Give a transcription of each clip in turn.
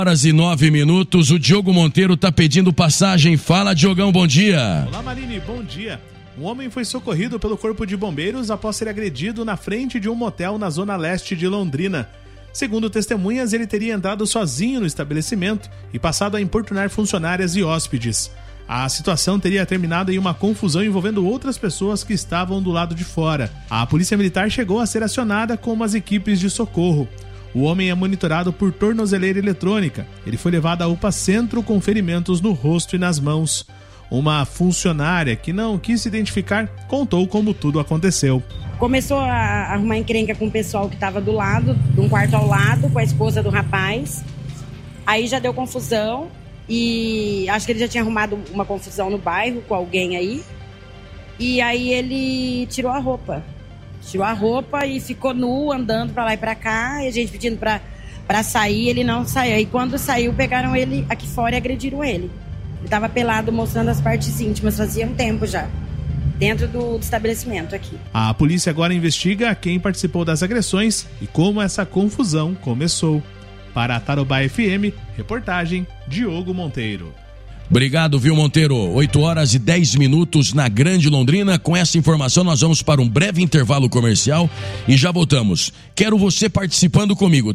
Horas e 9 minutos, o Diogo Monteiro tá pedindo passagem. Fala, Diogão, bom dia. Olá, Marini, bom dia. Um homem foi socorrido pelo Corpo de Bombeiros após ser agredido na frente de um motel na zona leste de Londrina. Segundo testemunhas, ele teria entrado sozinho no estabelecimento e passado a importunar funcionárias e hóspedes. A situação teria terminado em uma confusão envolvendo outras pessoas que estavam do lado de fora. A polícia militar chegou a ser acionada com umas equipes de socorro. O homem é monitorado por tornozeleira eletrônica. Ele foi levado à UPA Centro com ferimentos no rosto e nas mãos. Uma funcionária que não quis se identificar contou como tudo aconteceu. Começou a arrumar encrenca com o pessoal que estava do lado, de um quarto ao lado, com a esposa do rapaz. Aí já deu confusão e acho que ele já tinha arrumado uma confusão no bairro com alguém aí. E aí ele tirou a roupa. Tirou a roupa e ficou nu, andando pra lá e pra cá, e a gente pedindo pra sair, ele não saiu. E quando saiu, pegaram ele aqui fora e agrediram ele. Ele tava pelado, mostrando as partes íntimas, fazia um tempo já, dentro do estabelecimento aqui. A polícia agora investiga quem participou das agressões e como essa confusão começou. Para a Tarobá FM, reportagem Diogo Monteiro. Obrigado, viu, Monteiro? 8 horas e 10 minutos na Grande Londrina. Com essa informação, nós vamos para um breve intervalo comercial e já voltamos. Quero você participando comigo,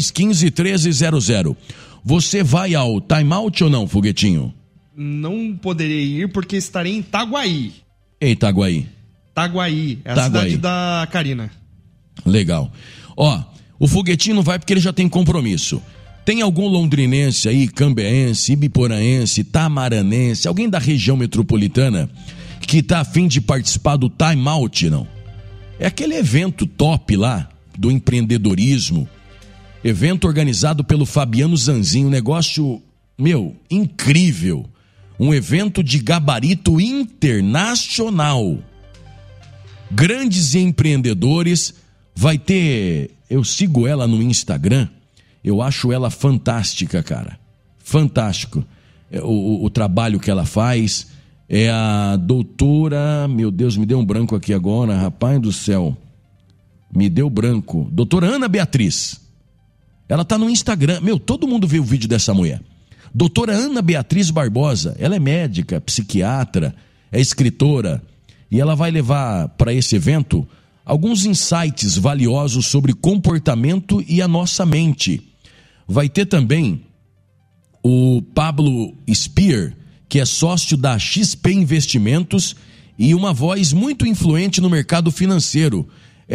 3315-1300. Você vai ao timeout ou não, Foguetinho? Não poderei ir porque estarei em Itaguaí. Em Itaguaí? Itaguaí, é a cidade da Karina. Legal. Ó, o Foguetinho não vai porque ele já tem compromisso. Tem algum londrinense aí, cambeense, ibiporaense, tamaranense, alguém da região metropolitana que tá a fim de participar do Time Out, não? É aquele evento top lá, do empreendedorismo, evento organizado pelo Fabiano Zanzin, um negócio, incrível, um evento de gabarito internacional. Grandes empreendedores, vai ter, eu sigo ela no Instagram, eu acho ela fantástica, cara. Fantástico. O trabalho que ela faz. É a doutora... Meu Deus, me deu um branco aqui agora. Rapaz do céu. Me deu branco. Doutora Ana Beatriz. Ela tá no Instagram. Todo mundo vê o vídeo dessa mulher. Doutora Ana Beatriz Barbosa. Ela é médica, psiquiatra, é escritora. E ela vai levar para esse evento alguns insights valiosos sobre comportamento e a nossa mente. Vai ter também o Pablo Spear, que é sócio da XP Investimentos e uma voz muito influente no mercado financeiro. É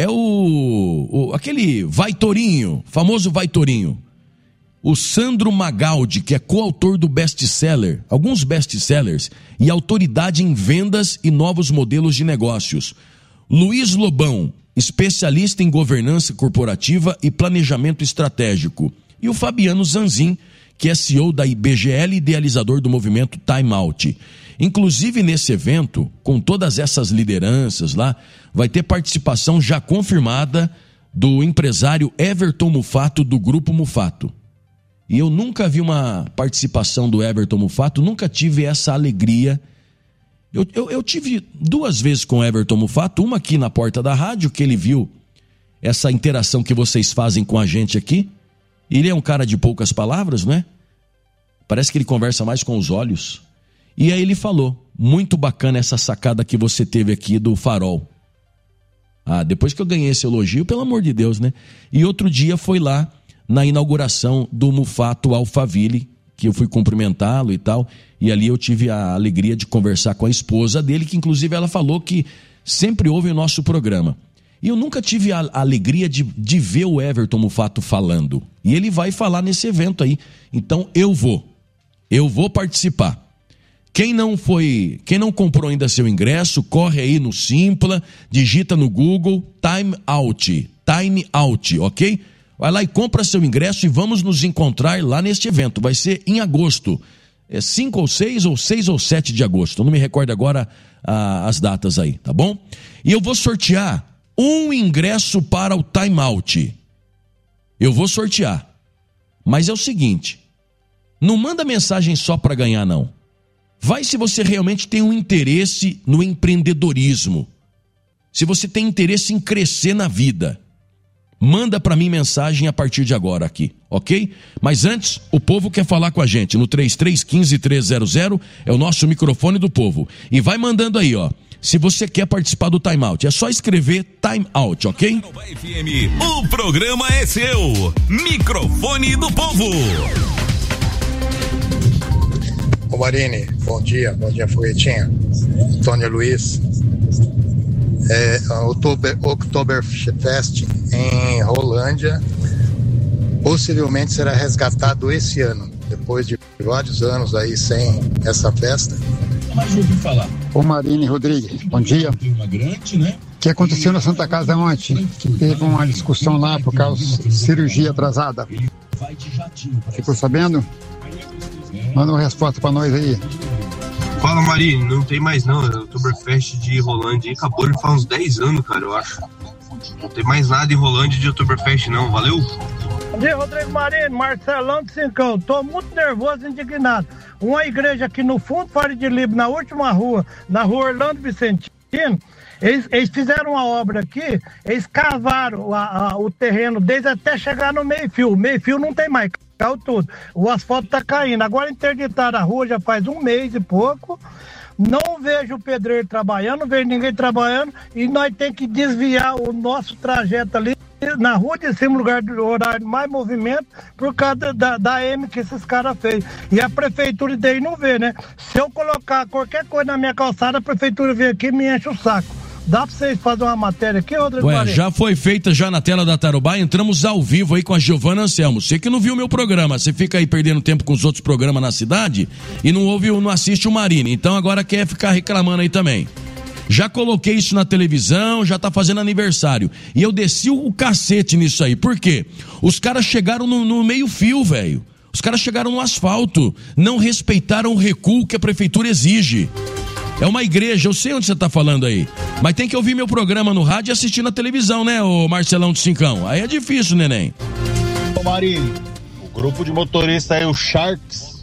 aquele Vai Torinho, famoso Vai Torinho. O Sandro Magaldi, que é coautor do best-seller, alguns best-sellers, e autoridade em vendas e novos modelos de negócios. Luiz Lobão, especialista em governança corporativa e planejamento estratégico. E o Fabiano Zanzin, que é CEO da IBGL e idealizador do movimento Time Out. Inclusive nesse evento, com todas essas lideranças lá, vai ter participação já confirmada do empresário Everton Mufato, do Grupo Mufato. E eu nunca vi uma participação do Everton Mufato, nunca tive essa alegria. Eu tive 2 vezes com o Everton Mufato, uma aqui na porta da rádio, que ele viu essa interação que vocês fazem com a gente aqui. Ele é um cara de poucas palavras, não é? Parece que ele conversa mais com os olhos. E aí ele falou, muito bacana essa sacada que você teve aqui do Farol. Depois que eu ganhei esse elogio, pelo amor de Deus, né? E outro dia foi lá na inauguração do Mufato Alphaville, que eu fui cumprimentá-lo e tal, e ali eu tive a alegria de conversar com a esposa dele, que inclusive ela falou que sempre ouve o nosso programa. E eu nunca tive a alegria de ver o Everton Mufato falando. E ele vai falar nesse evento aí. Então eu vou participar. Quem não comprou ainda seu ingresso, corre aí no Simpla, digita no Google Time Out, ok? Vai lá e compra seu ingresso e vamos nos encontrar lá neste evento. Vai ser em agosto. É 5 ou 6 ou 6 ou 7 de agosto. Eu não me recordo agora as datas aí, tá bom? E eu vou sortear um ingresso para o Time Out. Eu vou sortear. Mas é o seguinte, não manda mensagem só para ganhar, não. Vai se você realmente tem um interesse no empreendedorismo. Se você tem interesse em crescer na vida. Manda para mim mensagem a partir de agora aqui, ok? Mas antes, o povo quer falar com a gente no 3315-300, é o nosso microfone do povo. E vai mandando aí, ó. Se você quer participar do Time Out, é só escrever Time Out, ok? FM, o programa é seu. Microfone do povo. Ô Marini, bom dia Foguetinha. Antônio Luiz. Oktoberfest em Rolândia possivelmente será resgatado esse ano, depois de vários anos aí sem essa festa. Mas ouvi falar. Ô Marini Rodrigues, bom dia. O que aconteceu na Santa Casa ontem? Que teve uma discussão lá por causa de cirurgia atrasada. Ficou sabendo? Manda uma resposta pra nós aí. Fala, Marini, não tem mais não, é o Oktoberfest de Rolândia, acabou de faz uns 10 anos, cara, eu acho. Não tem mais nada em Rolândia de Oktoberfest não, valeu? Bom dia, Rodrigo Marini, Marcelão de Cincão, tô muito nervoso e indignado. Uma igreja aqui no fundo, Faria de Libra, na última rua, na rua Orlando Vicentino, eles fizeram uma obra aqui, eles cavaram o terreno deles até chegar no meio-fio, o meio-fio não tem mais. Caiu tudo. O asfalto tá caindo. Agora interditaram a rua já faz um mês e pouco. Não vejo o pedreiro trabalhando, não vejo ninguém trabalhando. E nós temos que desviar o nosso trajeto ali na rua de cima, lugar do horário de mais movimento, por causa da M que esses caras fez. E a prefeitura daí não vê, né? Se eu colocar qualquer coisa na minha calçada, a prefeitura vem aqui e me enche o saco. Dá pra vocês fazerem uma matéria aqui, Rodrigo? Ué, já foi feita já na tela da Tarobá, entramos ao vivo aí com a Giovana Anselmo. Você que não viu o meu programa, você fica aí perdendo tempo com os outros programas na cidade e não assiste o Marini, então agora quer ficar reclamando aí também. Já coloquei isso na televisão, já tá fazendo aniversário. E eu desci o cacete nisso aí, por quê? Os caras chegaram no meio fio, velho. Os caras chegaram no asfalto, não respeitaram o recuo que a prefeitura exige. É uma igreja, eu sei onde você tá falando aí, mas tem que ouvir meu programa no rádio e assistir na televisão, né, ô Marcelão de Cincão? Aí é difícil, neném. Ô Marinho, o grupo de motoristas aí, o Sharks,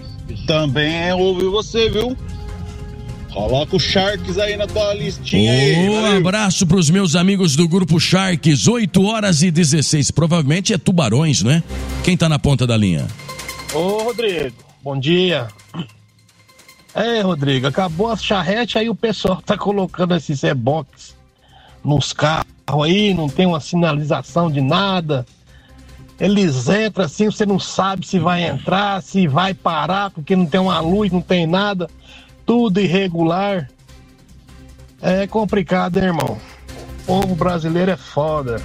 também ouviu você, viu? Coloca o Sharks aí na tua listinha aí. Um abraço pros meus amigos do grupo Sharks, 8h16, provavelmente é Tubarões, né? Quem tá na ponta da linha? Ô Rodrigo, bom dia. Rodrigo, acabou as charretes, aí o pessoal tá colocando esses reboques nos carros aí, não tem uma sinalização de nada. Eles entram assim, você não sabe se vai entrar, se vai parar, porque não tem uma luz, não tem nada, tudo irregular. É complicado, hein, irmão? O povo brasileiro é foda.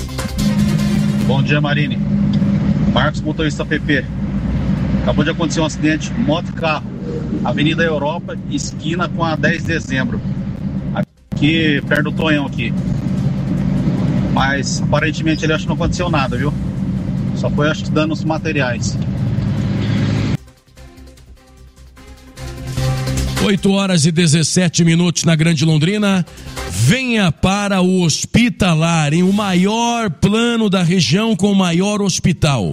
Bom dia, Marini. Marcos, motorista PP. Acabou de acontecer um acidente, moto e carro. Avenida Europa, esquina com a 10 de dezembro. Aqui, perto do Tonhão aqui. Mas, aparentemente, ele acha que não aconteceu nada, viu? Só foi, acho que, danos materiais. 8h17 na Grande Londrina. Venha para o Hospitalar, em o maior plano da região com o maior hospital.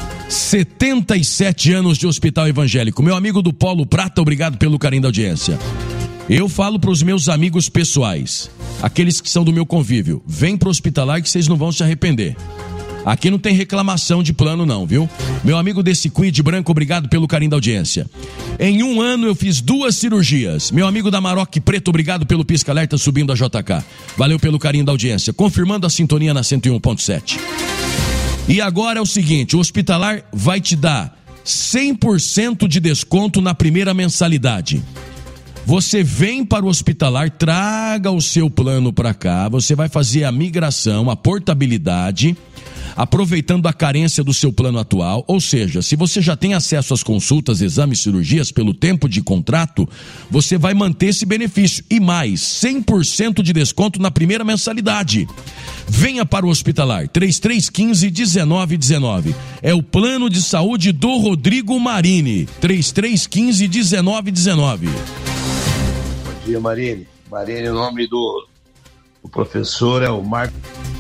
77 anos de hospital evangélico. Meu amigo do Polo Prata, obrigado pelo carinho da audiência. Eu falo para os meus amigos pessoais, aqueles que são do meu convívio, vem para o Hospitalar que vocês não vão se arrepender. Aqui não tem reclamação de plano não, viu? Meu amigo desse Quid Branco, obrigado pelo carinho da audiência. Em um ano eu fiz 2 cirurgias. Meu amigo da Maroc Preto, obrigado pelo pisca-alerta subindo a JK. Valeu pelo carinho da audiência. Confirmando a sintonia na 101.7. E agora é o seguinte, o Hospitalar vai te dar 100% de desconto na primeira mensalidade. Você vem para o Hospitalar, traga o seu plano para cá, você vai fazer a migração, a portabilidade, aproveitando a carência do seu plano atual, ou seja, se você já tem acesso às consultas, exames, cirurgias pelo tempo de contrato, você vai manter esse benefício e mais, 100% de desconto na primeira mensalidade. Venha para o Hospitalar, 3315-1919. É o plano de saúde do Rodrigo Marini, 3315-1919. Bom dia, Marini. Marini, o nome do professor é o Marco.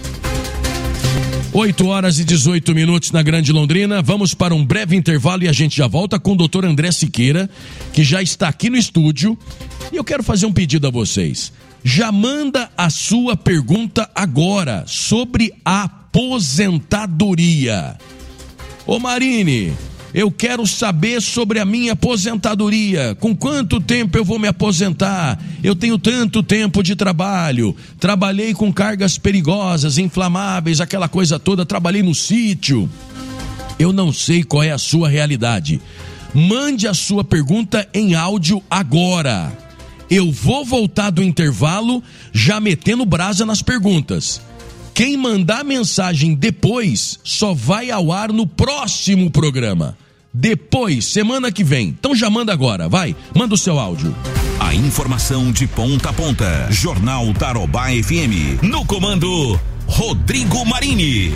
8h18 na Grande Londrina, vamos para um breve intervalo e a gente já volta com o Dr. André Siqueira, que já está aqui no estúdio, e eu quero fazer um pedido a vocês. Já manda a sua pergunta agora sobre a aposentadoria. Ô Marine, eu quero saber sobre a minha aposentadoria. Com quanto tempo eu vou me aposentar? Eu tenho tanto tempo de trabalho. Trabalhei com cargas perigosas, inflamáveis, aquela coisa toda. Trabalhei no sítio. Eu não sei qual é a sua realidade. Mande a sua pergunta em áudio agora. Eu vou voltar do intervalo já metendo brasa nas perguntas. Quem mandar mensagem depois só vai ao ar no próximo programa. Depois, semana que vem. Então já manda agora, vai. Manda o seu áudio. A informação de ponta a ponta. Jornal Tarobá FM. No comando, Rodrigo Marini.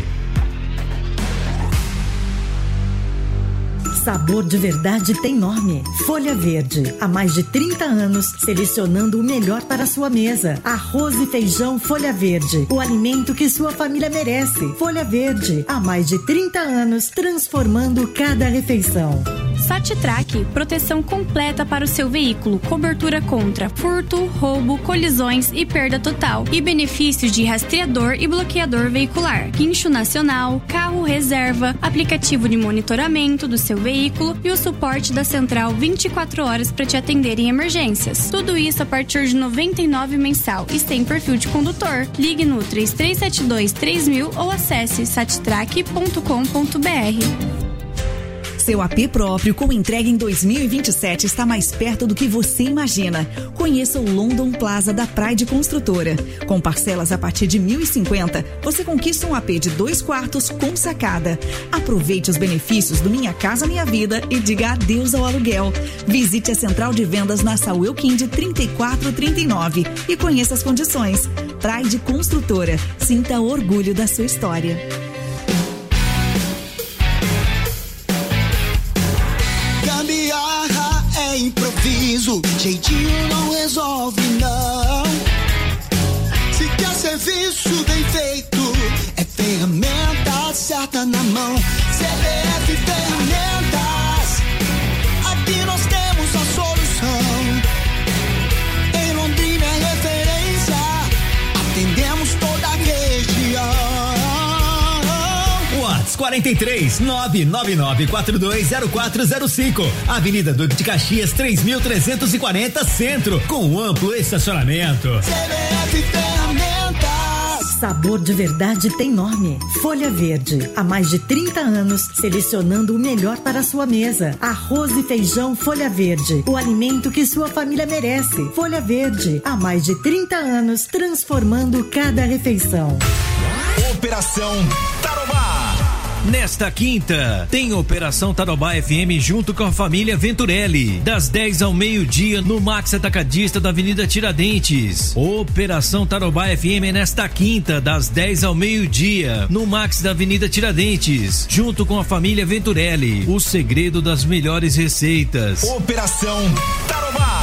Sabor de verdade tem nome. Folha Verde. Há mais de 30 anos, selecionando o melhor para a sua mesa. Arroz e feijão Folha Verde. O alimento que sua família merece. Folha Verde. Há mais de 30 anos, transformando cada refeição. Satitrack, proteção completa para o seu veículo, cobertura contra furto, roubo, colisões e perda total, e benefícios de rastreador e bloqueador veicular, guincho nacional, carro reserva, aplicativo de monitoramento do seu veículo e o suporte da central 24 horas para te atender em emergências. Tudo isso a partir de R$ 99 mensal e sem perfil de condutor. Ligue no 3372-3000 ou acesse satitrack.com.br. Seu AP próprio com entrega em 2027 está mais perto do que você imagina. Conheça o London Plaza da Pride Construtora. Com parcelas a partir de R$ 1.050, você conquista um AP de 2 quartos com sacada. Aproveite os benefícios do Minha Casa Minha Vida e diga adeus ao aluguel. Visite a central de vendas na Saúl Elquinde 3439 e conheça as condições. Pride Construtora. Sinta orgulho da sua história. Improviso, jeitinho não resolve não. Se quer serviço bem feito, é ferramenta certa na mão. CBF Ferramentas, aqui nós temos a solução. Em Londrina é referência, atendemos toda a região. 43 999420405, Avenida Duque de Caxias 3340 Centro, com amplo estacionamento. CBF Ferramentas. Sabor de verdade tem nome. Folha Verde. Há mais de 30 anos, selecionando o melhor para a sua mesa. Arroz e feijão Folha Verde. O alimento que sua família merece. Folha Verde. Há mais de 30 anos, transformando cada refeição. Operação Tarobá. Nesta quinta, tem Operação Tarobá FM junto com a família Venturelli, das 10 ao meio-dia no Max Atacadista da Avenida Tiradentes. Operação Tarobá FM nesta quinta, das 10 ao meio-dia no Max da Avenida Tiradentes, junto com a família Venturelli. O segredo das melhores receitas. Operação Tarobá.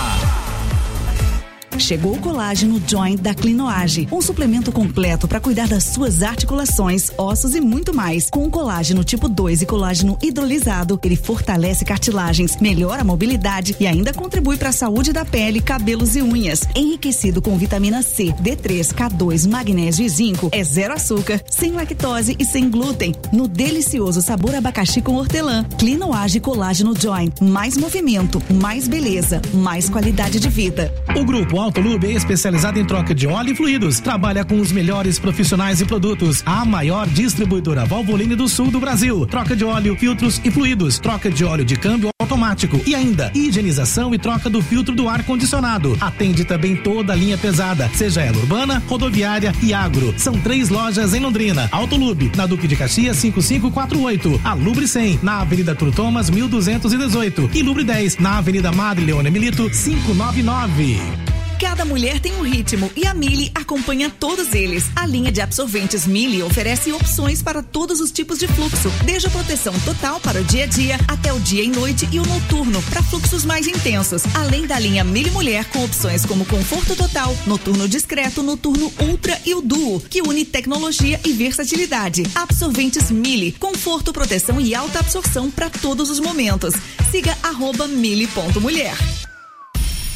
Chegou o colágeno Joint da Clinoage, um suplemento completo para cuidar das suas articulações, ossos e muito mais. Com colágeno tipo 2 e colágeno hidrolisado, ele fortalece cartilagens, melhora a mobilidade e ainda contribui para a saúde da pele, cabelos e unhas. Enriquecido com vitamina C, D3, K2, magnésio e zinco, é zero açúcar, sem lactose e sem glúten. No delicioso sabor abacaxi com hortelã. Clinoage Colágeno Joint, mais movimento, mais beleza, mais qualidade de vida. O grupo Autolube é especializado em troca de óleo e fluidos. Trabalha com os melhores profissionais e produtos. A maior distribuidora Valvoline do sul do Brasil. Troca de óleo, filtros e fluidos. Troca de óleo de câmbio automático. E ainda, higienização e troca do filtro do ar-condicionado. Atende também toda a linha pesada, seja ela urbana, rodoviária e agro. São 3 lojas em Londrina. Autolube, na Duque de Caxias 5548. A Lubre 100, na Avenida Arthur Thomas 1218. E Lubre 10, na Avenida Madre Leônia Milito 599. Cada mulher tem um ritmo e a Mili acompanha todos eles. A linha de absorventes Mili oferece opções para todos os tipos de fluxo, desde a proteção total para o dia a dia até o dia e noite e o noturno para fluxos mais intensos. Além da linha Mili Mulher com opções como conforto total, noturno discreto, noturno ultra e o duo, que une tecnologia e versatilidade. Absorventes Mili, conforto, proteção e alta absorção para todos os momentos. Siga @mili.mulher.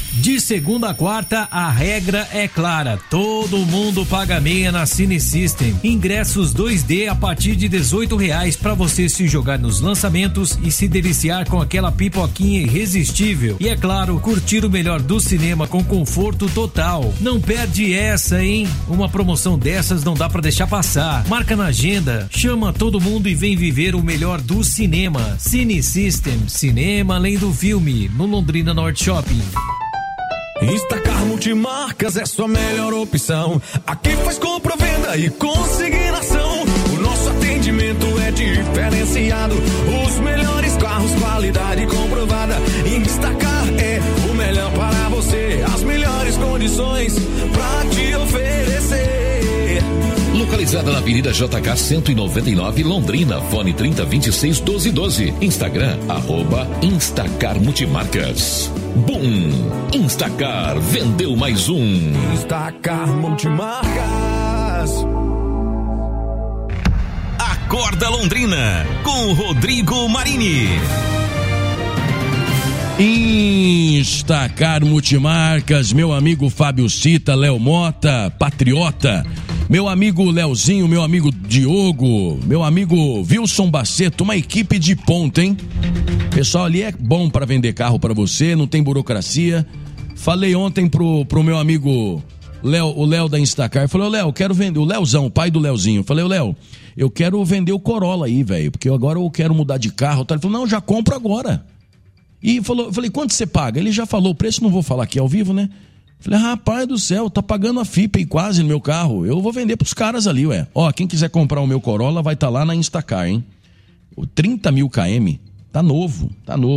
De segunda a quarta, a regra é clara. Todo mundo paga meia na Cine System. Ingressos 2D a partir de R$18 para você se jogar nos lançamentos e se deliciar com aquela pipoquinha irresistível. E é claro, curtir o melhor do cinema com conforto total. Não perde essa, hein? Uma promoção dessas não dá para deixar passar. Marca na agenda, chama todo mundo e vem viver o melhor do cinema. Cine System, cinema além do filme, no Londrina Norte Shopping. Instacar Multimarcas é sua melhor opção. Aqui faz compra, venda e consignação. O nosso atendimento é diferenciado. Os melhores carros, qualidade comprovada. Instacar é o melhor para você. As melhores condições pra te oferecer. Localizada na Avenida JK 199, Londrina. Fone 3026-1212. Instagram, @Instacar Multimarcas. Boom! Instacar vendeu mais um. Instacar Multimarcas. Acorda Londrina, com Rodrigo Marini. Instacar Multimarcas, meu amigo Fábio Cita, Léo Mota, Patriota, meu amigo Leozinho, meu amigo Diogo, meu amigo Wilson Baceto, uma equipe de ponta, hein? Pessoal, ali é bom para vender carro para você, não tem burocracia. Falei ontem pro meu amigo Léo, o Léo da Instacar, falei, ô Léo, quero vender, o Léozão, o pai do Léozinho, falei, ô Léo, eu quero vender o Corolla aí, velho, porque agora eu quero mudar de carro, tá? Ele falou, não, já compro agora. E falou, eu falei, quanto você paga? Ele já falou o preço, não vou falar aqui ao vivo, né? Falei, rapaz do céu, tá pagando a FIPA aí quase no meu carro, eu vou vender pros caras ali, ué. Ó, quem quiser comprar o meu Corolla vai estar lá na Instacar, hein? 30 mil km, tá novo.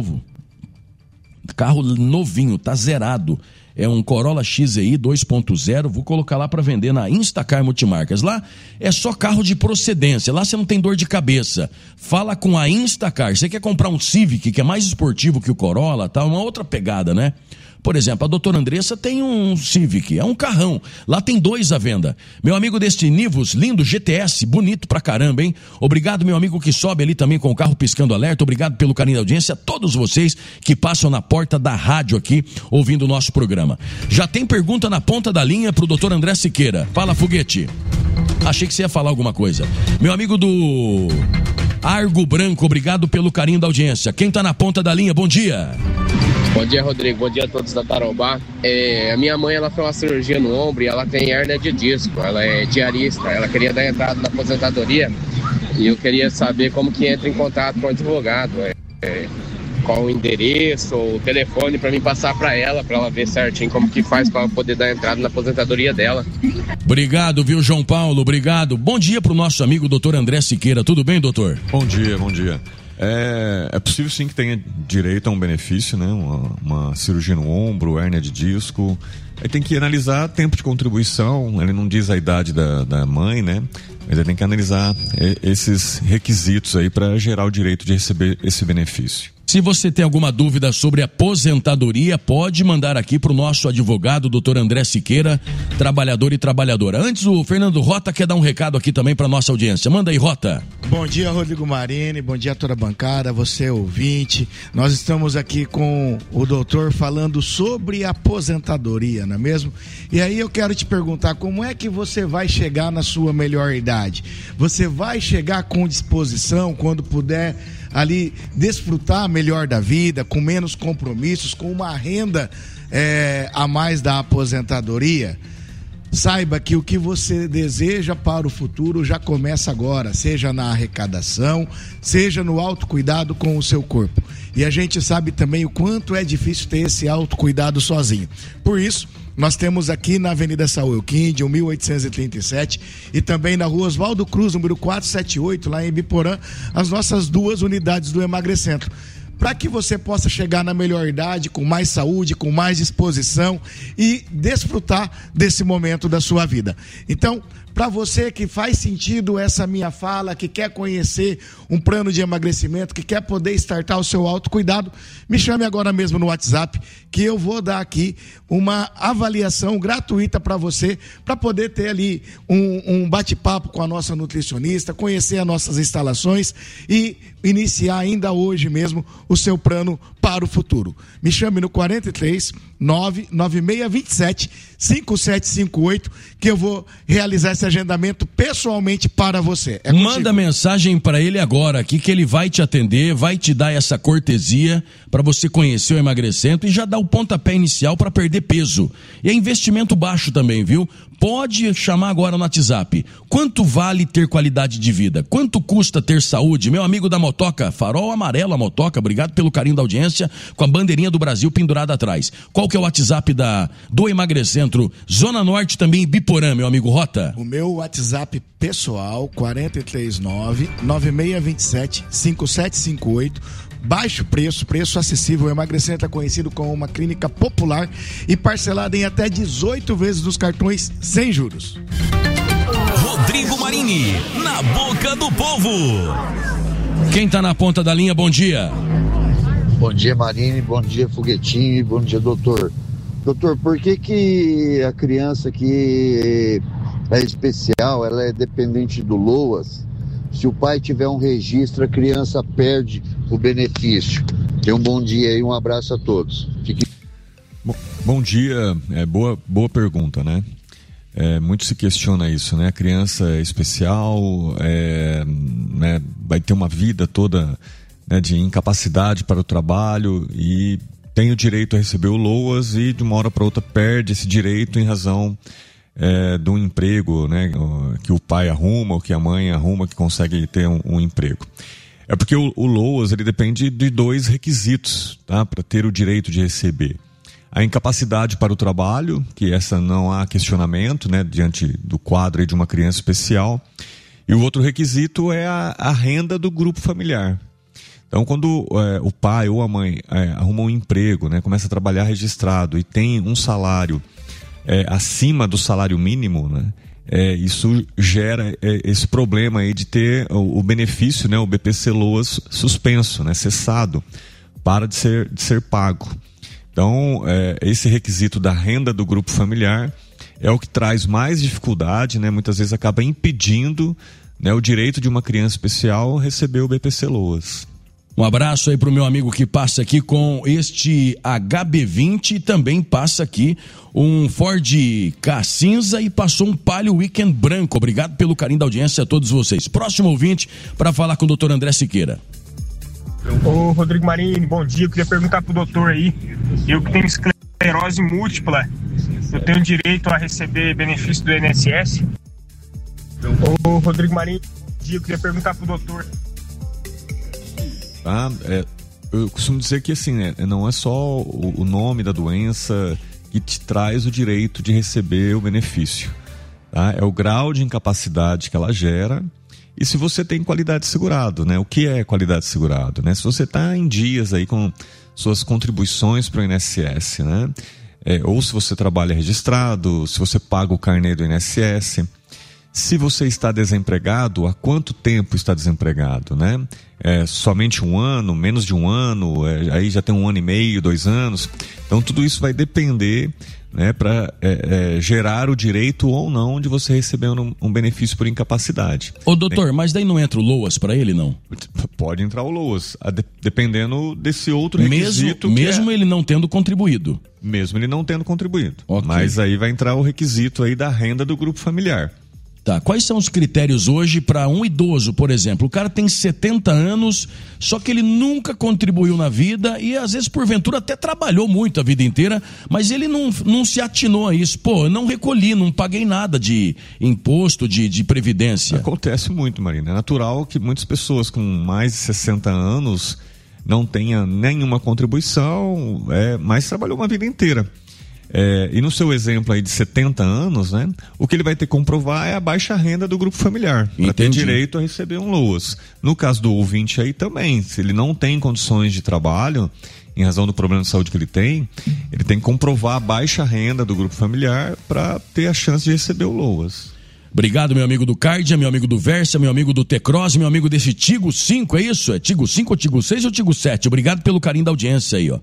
Carro novinho, tá zerado. É um Corolla XEI 2.0, vou colocar lá para vender na Instacar Multimarcas. Lá é só carro de procedência, lá você não tem dor de cabeça. Fala com a Instacar. Você quer comprar um Civic, que é mais esportivo que o Corolla, tá? Uma outra pegada, né? Por exemplo, a doutora Andressa tem um Civic, é um carrão. Lá tem 2 à venda. Meu amigo deste Nivus, lindo GTS, bonito pra caramba, hein? Obrigado, meu amigo que sobe ali também com o carro piscando alerta. Obrigado pelo carinho da audiência. A todos vocês que passam na porta da rádio aqui, ouvindo o nosso programa. Já tem pergunta na ponta da linha pro doutor André Siqueira. Fala, Foguete. Achei que você ia falar alguma coisa. Meu amigo do Argo Branco, obrigado pelo carinho da audiência. Quem tá na ponta da linha, bom dia. Bom dia, Rodrigo. Bom dia a todos da Tarobá. A minha mãe, ela fez uma cirurgia no ombro e ela tem hérnia de disco. Ela é diarista. Ela queria dar entrada na aposentadoria e eu queria saber como que entra em contato com o advogado. Qual o endereço, o telefone para mim passar para ela ver certinho como que faz para poder dar entrada na aposentadoria dela. Obrigado, viu, João Paulo? Obrigado. Bom dia pro nosso amigo doutor André Siqueira. Tudo bem, doutor? Bom dia. É possível sim que tenha direito a um benefício, né? Uma cirurgia no ombro, hérnia de disco. Aí tem que analisar tempo de contribuição. Ele não diz a idade da mãe, né? Mas ele tem que analisar esses requisitos aí para gerar o direito de receber esse benefício. Se você tem alguma dúvida sobre aposentadoria, pode mandar aqui para o nosso advogado, doutor André Siqueira, trabalhador e trabalhadora. Antes, o Fernando Rota quer dar um recado aqui também para nossa audiência. Manda aí, Rota. Bom dia, Rodrigo Marini, bom dia a toda a bancada, você ouvinte. Nós estamos aqui com o doutor falando sobre aposentadoria, não é mesmo? E aí eu quero te perguntar, como é que você vai chegar na sua melhor idade? Você vai chegar com disposição quando puder ali desfrutar melhor da vida, com menos compromissos, com uma renda a mais da aposentadoria? Saiba que o que você deseja para o futuro já começa agora, seja na arrecadação, seja no autocuidado com o seu corpo. E a gente sabe também o quanto é difícil ter esse autocuidado sozinho. Por isso, nós temos aqui na Avenida Saúl Elquinde, 1837, e também na Rua Oswaldo Cruz, número 478, lá em Ibiporã, as nossas 2 unidades do Emagrecentro. Para que você possa chegar na melhor idade, com mais saúde, com mais disposição e desfrutar desse momento da sua vida. Então, Para você que faz sentido essa minha fala, que quer conhecer um plano de emagrecimento, que quer poder startar o seu autocuidado, me chame agora mesmo no WhatsApp, que eu vou dar aqui uma avaliação gratuita para você, para poder ter ali um bate-papo com a nossa nutricionista, conhecer as nossas instalações e iniciar ainda hoje mesmo o seu plano para o futuro. Me chame no 43 99627 5758, que eu vou realizar esse agendamento pessoalmente para você. Manda mensagem para ele agora aqui, que ele vai te atender, vai te dar essa cortesia para você conhecer o Emagrecendo e já dar o pontapé inicial para perder peso. E é investimento baixo também, viu? Pode chamar agora no WhatsApp. Quanto vale ter qualidade de vida? Quanto custa ter saúde? Meu amigo da motoca, farol amarelo a motoca, obrigado pelo carinho da audiência, com a bandeirinha do Brasil pendurada atrás. Qual que é o WhatsApp do Emagrecentro, Zona Norte também, Biporã, meu amigo Rota? O meu WhatsApp pessoal, 439-9627-5758. Baixo preço acessível. O Emagrecentro é conhecido como uma clínica popular e parcelada em até 18 vezes nos cartões sem juros. Rodrigo Marini, na boca do povo. Quem tá na ponta da linha, bom dia. Bom dia, Marini, bom dia, Foguetinho, e bom dia, doutor. Doutor, por que a criança que é especial, ela é dependente do LOAS? Se o pai tiver um registro, a criança perde o benefício. Tenha um bom dia e um abraço a todos. Bom dia, boa pergunta, né? Muito se questiona isso, né? A criança é especial, né, vai ter uma vida toda, né, de incapacidade para o trabalho e tem o direito a receber o LOAS e de uma hora para outra perde esse direito em razão do emprego, né, que o pai arruma ou que a mãe arruma, que consegue ter um emprego. É porque o LOAS, ele depende de 2 requisitos, tá, para ter o direito de receber. A incapacidade para o trabalho, que essa não há questionamento, né, diante do quadro aí de uma criança especial. E o outro requisito é a renda do grupo familiar. Então, quando o pai ou a mãe arruma um emprego, né, começa a trabalhar registrado e tem um salário acima do salário mínimo, né, isso gera esse problema aí de ter o benefício, né, o BPC-LOAS suspenso, né, cessado, para de ser pago. Então, esse requisito da renda do grupo familiar é o que traz mais dificuldade, né, muitas vezes acaba impedindo, né, o direito de uma criança especial receber o BPC-LOAS. Um abraço aí pro meu amigo que passa aqui com este HB20 e também passa aqui um Ford Ka cinza e passou um Palio Weekend branco. Obrigado pelo carinho da audiência a todos vocês. Próximo ouvinte para falar com o doutor André Siqueira. Ô Rodrigo Marini, bom dia. Eu queria perguntar pro doutor aí, eu que tenho esclerose múltipla, eu tenho direito a receber benefício do INSS? Ô Rodrigo Marini, bom dia. Eu queria perguntar pro doutor. Tá? Eu costumo dizer que assim, né, não é só o nome da doença que te traz o direito de receber o benefício, tá? É o grau de incapacidade que ela gera e se você tem qualidade segurado, né? O que é qualidade segurado, né? Se você está em dias aí com suas contribuições para o INSS, né? Ou se você trabalha registrado, se você paga o carnê do INSS. Se você está desempregado, há quanto tempo está desempregado, né? Somente 1 ano, menos de 1 ano, aí já tem 1 ano e meio, 2 anos. Então tudo isso vai depender, né, para gerar o direito ou não de você receber um benefício por incapacidade. Ô doutor, mas daí não entra o LOAS para ele, não? Pode entrar o LOAS, dependendo desse outro requisito. Mesmo ele não tendo contribuído? Mesmo ele não tendo contribuído. Okay. Mas aí vai entrar o requisito aí da renda do grupo familiar. Tá, quais são os critérios hoje para um idoso, por exemplo? O cara tem 70 anos, só que ele nunca contribuiu na vida e às vezes porventura até trabalhou muito a vida inteira, mas ele não se atinou a isso. Pô, eu não recolhi, não paguei nada de imposto, de previdência. Acontece muito, Marina. É natural que muitas pessoas com mais de 60 anos não tenham nenhuma contribuição, mas trabalhou uma vida inteira. E no seu exemplo aí de 70 anos, né, o que ele vai ter que comprovar é a baixa renda do grupo familiar, para ter direito a receber um LOAS. No caso do ouvinte aí também, se ele não tem condições de trabalho, em razão do problema de saúde que ele tem que comprovar a baixa renda do grupo familiar para ter a chance de receber o LOAS. Obrigado, meu amigo do Cardia, meu amigo do Versa, meu amigo do T-Cross, meu amigo desse Tigo 5, é isso? É Tigo 5 ou Tigo 6 ou Tigo 7? Obrigado pelo carinho da audiência aí, ó.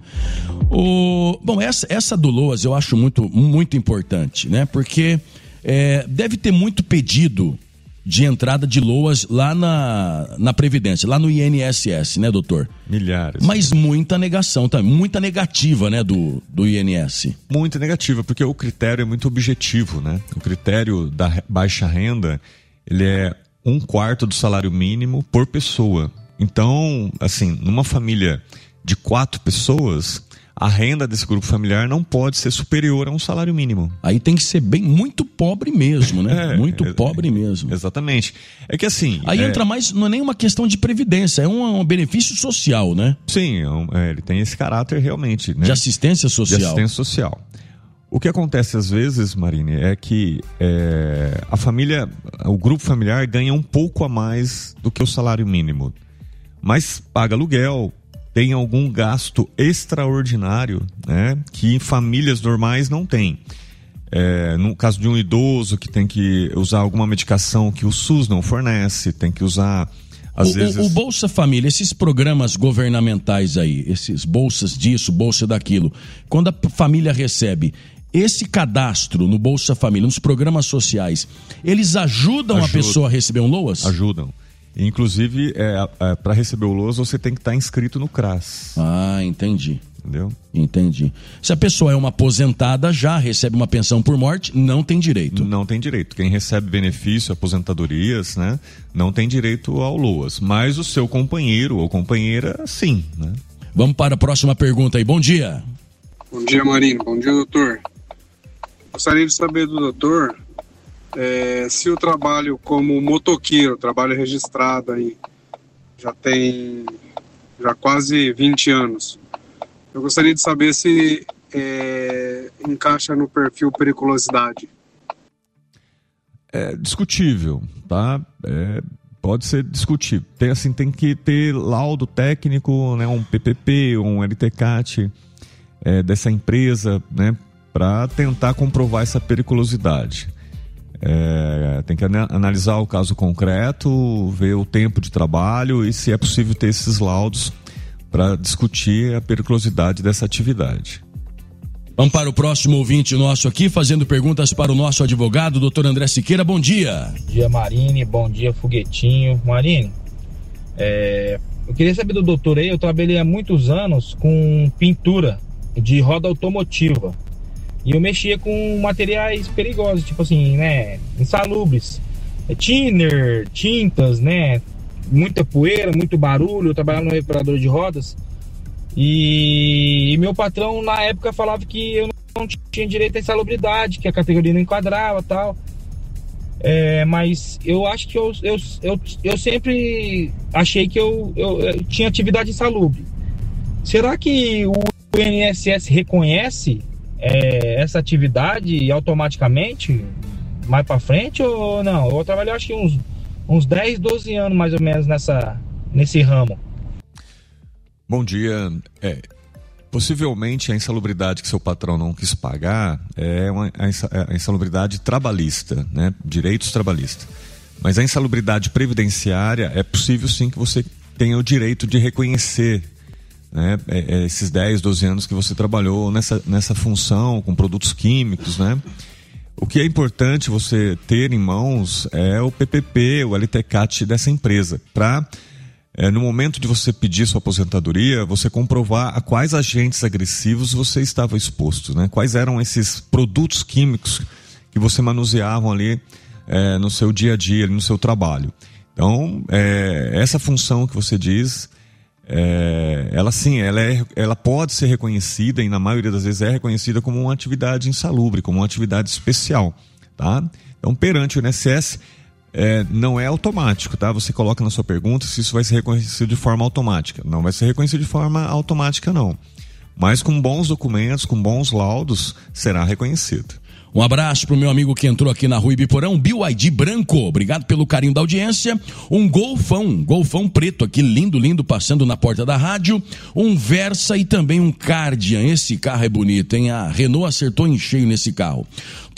Bom, essa do Loas eu acho muito importante, né? Porque deve ter muito pedido de entrada de Loas lá na Previdência, lá no INSS, né, doutor? Milhares. Mas muita negação também, muita negativa, né, do INS. Muita negativa, porque o critério é muito objetivo, né? O critério da baixa renda, ele é 1/4 do salário mínimo por pessoa. Então, assim, numa família de 4 pessoas, a renda desse grupo familiar não pode ser superior a um salário mínimo. Aí tem que ser muito pobre mesmo, né? Muito pobre mesmo. Exatamente. É que assim... Aí entra mais, não é nem uma questão de previdência, é um benefício social, né? Sim, ele tem esse caráter realmente, né? De assistência social. De assistência social. O que acontece às vezes, Marine, é que a família, o grupo familiar ganha um pouco a mais do que o salário mínimo. Mas paga aluguel, tem algum gasto extraordinário, né, que famílias normais não têm. No caso de um idoso que tem que usar alguma medicação que o SUS não fornece, tem que usar, às vezes... O Bolsa Família, esses programas governamentais aí, esses bolsas disso, bolsa daquilo, quando a família recebe esse cadastro no Bolsa Família, nos programas sociais, eles ajudam a pessoa a receber um Loas? Ajudam. Inclusive, para receber o Loas, você tem que estar inscrito no CRAS. Ah, entendi. Entendeu? Entendi. Se a pessoa é uma aposentada, já recebe uma pensão por morte, não tem direito. Não tem direito. Quem recebe benefício, aposentadorias, né, não tem direito ao Loas. Mas o seu companheiro ou companheira, sim, né? Vamos para a próxima pergunta aí. Bom dia. Bom dia, Marino. Bom dia, doutor. Gostaria de saber do doutor... se o trabalho como motoqueiro, trabalho registrado aí, já tem quase 20 anos. Eu gostaria de saber se encaixa no perfil periculosidade. É discutível, tá? Pode ser discutível. Tem que ter laudo técnico, né, um PPP, um LTCAT dessa empresa, né, para tentar comprovar essa periculosidade. Tem que analisar o caso concreto, ver o tempo de trabalho e se é possível ter esses laudos para discutir a periculosidade dessa atividade. Vamos para o próximo ouvinte nosso aqui, fazendo perguntas para o nosso advogado, doutor André Siqueira. Bom dia. Bom dia, Marine. Bom dia, Foguetinho. Marine, eu queria saber do doutor aí, eu trabalhei há muitos anos com pintura de roda automotiva. E eu mexia com materiais perigosos, tipo assim, né, insalubres, thinner, tintas, né, muita poeira, muito barulho. Eu trabalhava no reparador de rodas e meu patrão na época falava que eu não tinha direito à insalubridade, que a categoria não enquadrava e tal. Mas eu acho que eu sempre achei que eu tinha atividade insalubre. Será que o INSS reconhece essa atividade automaticamente mais para frente ou não? Eu trabalhei acho que uns 10, 12 anos mais ou menos nesse ramo. Bom dia. Possivelmente a insalubridade que seu patrão não quis pagar é a insalubridade trabalhista, né? Direitos trabalhistas. Mas a insalubridade previdenciária é possível sim que você tenha o direito de reconhecer, né, esses 10, 12 anos que você trabalhou nessa função com produtos químicos, né? O que é importante você ter em mãos é o PPP, o LTCAT dessa empresa, para no momento de você pedir sua aposentadoria, você comprovar a quais agentes agressivos você estava exposto, né? Quais eram esses produtos químicos que você manuseava ali no seu dia a dia, no seu trabalho. Então, essa função que você diz, ela sim, ela pode ser reconhecida, e na maioria das vezes é reconhecida como uma atividade insalubre, como uma atividade especial, tá? Então, perante o INSS, não é automático, tá? Você coloca na sua pergunta se isso vai ser reconhecido de forma automática. Não vai ser reconhecido de forma automática, não. Mas com bons documentos, com bons laudos, será reconhecido. Um abraço pro meu amigo que entrou aqui na Rua Ibiporã, um BYD branco, obrigado pelo carinho da audiência, um golfão preto aqui, lindo, passando na porta da rádio, um Versa e também um Cardian. Esse carro é bonito, hein? A Renault acertou em cheio nesse carro.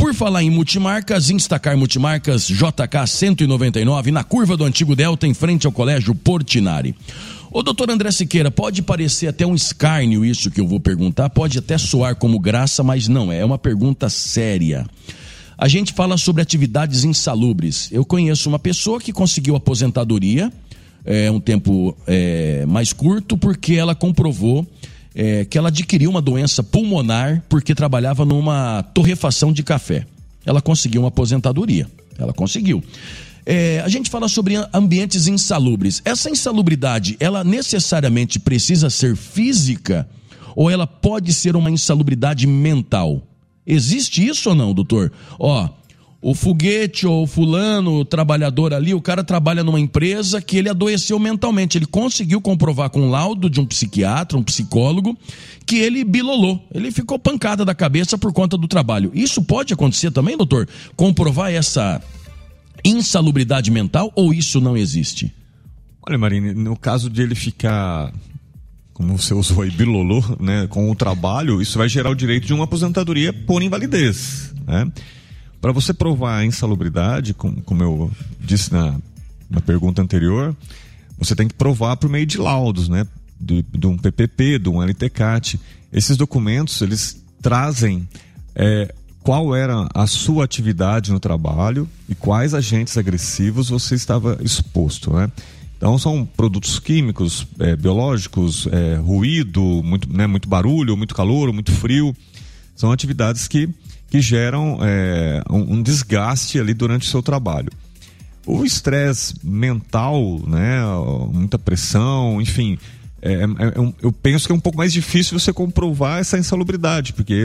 Por falar em multimarcas, Instacar Multimarcas JK 199, na curva do Antigo Delta, em frente ao Colégio Portinari. Ô, doutor André Siqueira, pode parecer até um escárnio isso que eu vou perguntar, pode até soar como graça, mas não, é uma pergunta séria. A gente fala sobre atividades insalubres. Eu conheço uma pessoa que conseguiu aposentadoria, um tempo mais curto, porque ela comprovou que ela adquiriu uma doença pulmonar porque trabalhava numa torrefação de café. Ela conseguiu uma aposentadoria, ela conseguiu. A gente fala sobre ambientes insalubres. Essa insalubridade, ela necessariamente precisa ser física ou ela pode ser uma insalubridade mental? Existe isso ou não, doutor? O Foguete ou o fulano, o trabalhador ali, o cara trabalha numa empresa que ele adoeceu mentalmente. Ele conseguiu comprovar com um laudo de um psiquiatra, um psicólogo, que ele bilolou. Ele ficou pancada da cabeça por conta do trabalho. Isso pode acontecer também, doutor? Comprovar essa insalubridade mental ou isso não existe? Olha, Marine, no caso de ele ficar, como você usou aí, bilolô, né, com o trabalho, isso vai gerar o direito de uma aposentadoria por invalidez, né? Para você provar a insalubridade, como eu disse na pergunta anterior, você tem que provar por meio de laudos, né? De um PPP, de um LTCAT. Esses documentos, eles trazem qual era a sua atividade no trabalho e quais agentes agressivos você estava exposto, né? Então são produtos químicos, biológicos, ruído, muito barulho, muito calor, muito frio. São atividades que geram um desgaste ali durante o seu trabalho. O estresse mental, né, muita pressão, enfim, eu penso que é um pouco mais difícil você comprovar essa insalubridade, porque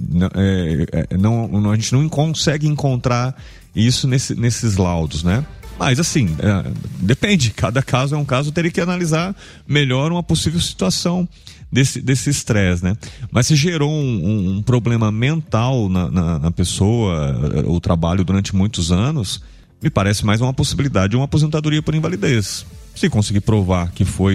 a gente não consegue encontrar isso nesses laudos, né? Mas assim, depende, cada caso é um caso, eu teria que analisar melhor uma possível situação desse estresse, né? Mas se gerou um problema mental na pessoa, o trabalho durante muitos anos, me parece mais uma possibilidade de uma aposentadoria por invalidez. Se conseguir provar que foi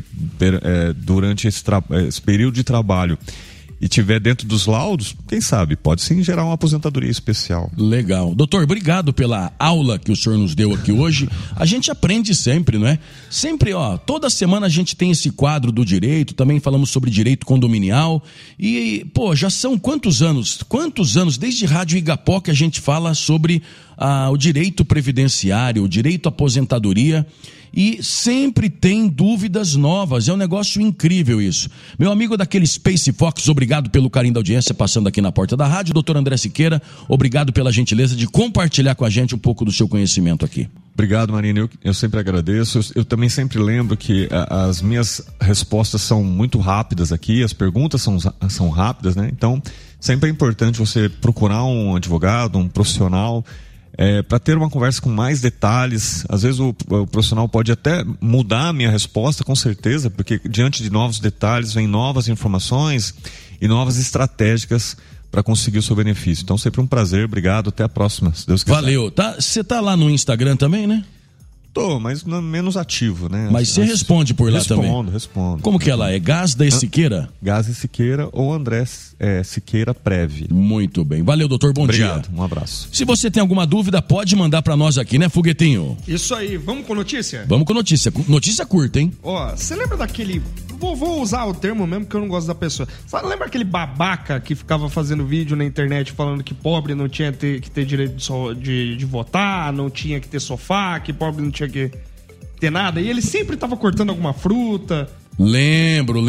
durante esse período de trabalho e tiver dentro dos laudos, quem sabe, pode sim gerar uma aposentadoria especial. Legal. Doutor, obrigado pela aula que o senhor nos deu aqui hoje. A gente aprende sempre, não é? Sempre, toda semana a gente tem esse quadro do direito, também falamos sobre direito condominial e, já são quantos anos, desde Rádio Igapó que a gente fala sobre o direito previdenciário, o direito à aposentadoria. E sempre tem dúvidas novas, é um negócio incrível isso. Meu amigo daquele Space Fox, obrigado pelo carinho da audiência passando aqui na porta da rádio. Doutor André Siqueira, obrigado pela gentileza de compartilhar com a gente um pouco do seu conhecimento aqui. Obrigado, Marina, eu sempre agradeço. Eu também sempre lembro que as minhas respostas são muito rápidas aqui, as perguntas são rápidas, né? Então, sempre é importante você procurar um advogado, um profissional, para ter uma conversa com mais detalhes. Às vezes o profissional pode até mudar a minha resposta, com certeza, porque diante de novos detalhes vem novas informações e novas estratégicas para conseguir o seu benefício. Então sempre um prazer, obrigado, até a próxima, se Deus quiser. Valeu, você tá lá no Instagram também, né? Tô, mas menos ativo, né? Mas você responde por lá também? Respondo. Como que é lá? É Gazda Siqueira? Gazda Siqueira ou André Siqueira Prev. Muito bem. Valeu, doutor. Bom dia. Obrigado. Um abraço. Se você tem alguma dúvida, pode mandar pra nós aqui, né, Foguetinho? Isso aí. Vamos com notícia? Vamos com notícia. Notícia curta, hein? Você lembra daquele... Vou usar o termo mesmo, que eu não gosto da pessoa. Sabe, lembra aquele babaca que ficava fazendo vídeo na internet falando que pobre não tinha que ter direito de votar, não tinha que ter sofá, que pobre não tinha que ter nada? E ele sempre tava cortando alguma fruta. Lembro.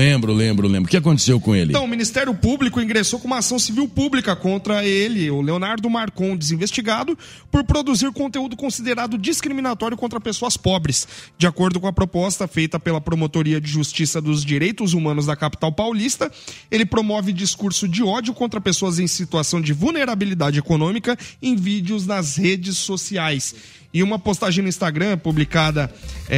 O que aconteceu com ele? Então, o Ministério Público ingressou com uma ação civil pública contra ele, o Leonardo Marcondes, investigado por produzir conteúdo considerado discriminatório contra pessoas pobres. De acordo com a proposta feita pela Promotoria de Justiça dos Direitos Humanos da capital paulista, ele promove discurso de ódio contra pessoas em situação de vulnerabilidade econômica em vídeos nas redes sociais. E uma postagem no Instagram, publicada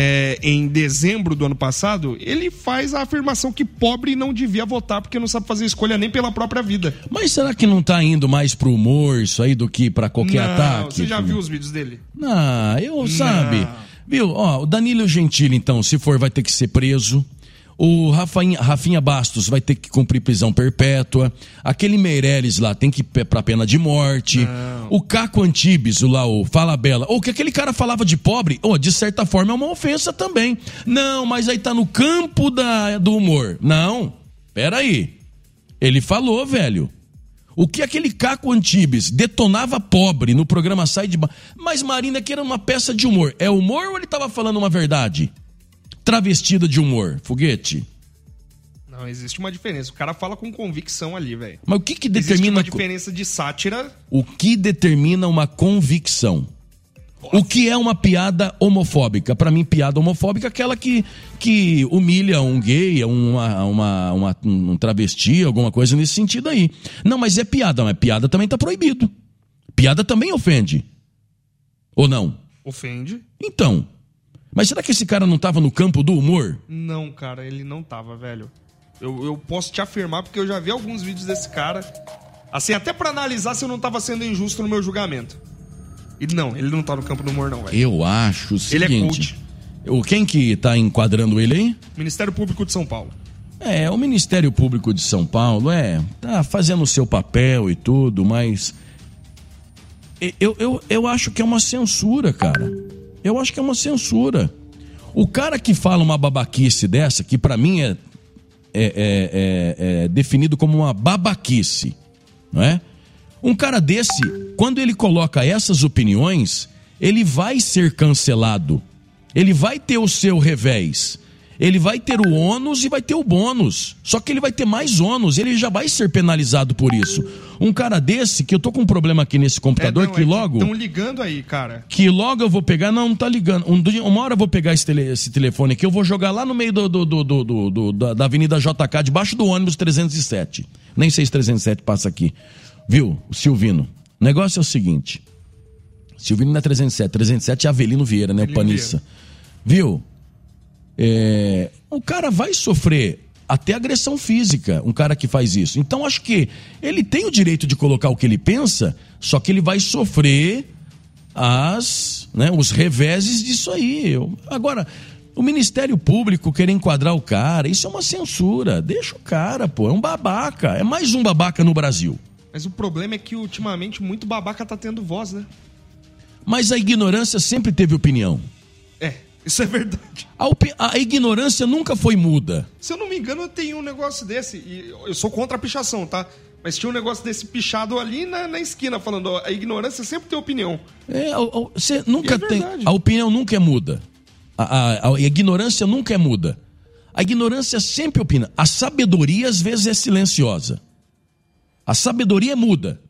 em dezembro do ano passado, ele faz a afirmação que pobre não devia votar porque não sabe fazer escolha nem pela própria vida. Mas será que não tá indo mais pro humor isso aí do que pra qualquer ataque? Você já viu os vídeos dele? Sabe. Viu? O Danilo Gentili, então, se for, vai ter que ser preso. O Rafinha Bastos vai ter que cumprir prisão perpétua. Aquele Meirelles lá tem que ir pra pena de morte. Não. O Caco Antibes, o Falabella. Ou que aquele cara falava de pobre, de certa forma é uma ofensa também. Não, mas aí tá no campo do humor. Não, peraí. Ele falou, velho. O que aquele Caco Antibes detonava pobre no programa Sai de Baixo. Mas Marina, que era uma peça de humor. É humor ou ele tava falando uma verdade? Travestida de humor, Foguete? Não, existe uma diferença. O cara fala com convicção ali, velho. Mas o que determina... Existe uma diferença de sátira. O que determina uma convicção? Nossa. O que é uma piada homofóbica? Pra mim, piada homofóbica é aquela que humilha um gay, um travesti, alguma coisa nesse sentido aí. Não, mas é piada. Mas piada também tá proibido. Piada também ofende. Ou não? Ofende. Então... Mas será que esse cara não tava no campo do humor? Não, cara, ele não tava, velho. Eu posso te afirmar, porque eu já vi alguns vídeos desse cara. Assim, até pra analisar se eu não tava sendo injusto no meu julgamento. E não, ele não tá no campo do humor, não, velho. Eu acho o seguinte... Ele é coach. Quem que tá enquadrando ele aí? Ministério Público de São Paulo. O Ministério Público de São Paulo, tá fazendo o seu papel e tudo, mas... Eu acho que é uma censura, cara. Eu acho que é uma censura. O cara que fala uma babaquice dessa, que pra mim é definido como uma babaquice, não é? Um cara desse, quando ele coloca essas opiniões, ele vai ser cancelado. Ele vai ter o seu revés. Ele vai ter o ônus e vai ter o bônus. Só que ele vai ter mais ônus, ele já vai ser penalizado por isso. Um cara desse, que eu tô com um problema aqui nesse computador, que logo... Estão ligando aí, cara. Que logo eu vou pegar... Não tá ligando. Uma hora eu vou pegar esse telefone aqui, eu vou jogar lá no meio da Avenida JK, debaixo do ônibus 307. Nem sei se 307 passa aqui. Viu, Silvino? O negócio é o seguinte. Silvino não é 307. 307 é Avelino Vieira, né? O Panissa. Viu? O cara vai sofrer até agressão física, um cara que faz isso. Então acho que ele tem o direito de colocar o que ele pensa, só que ele vai sofrer os reveses disso aí. Agora, o Ministério Público querer enquadrar o cara, isso é uma censura. Deixa o cara, pô, é um babaca. É mais um babaca no Brasil. Mas o problema é que ultimamente muito babaca tá tendo voz, né? Mas a ignorância sempre teve opinião. Isso é verdade. A ignorância nunca foi muda. Se eu não me engano, eu tenho um negócio desse. E eu sou contra a pichação, tá? Mas tinha um negócio desse pichado ali na esquina, falando: a ignorância sempre tem opinião. Você nunca tem. A opinião nunca é muda. A ignorância nunca é muda. A ignorância sempre opina. A sabedoria, às vezes, é silenciosa. A sabedoria é muda.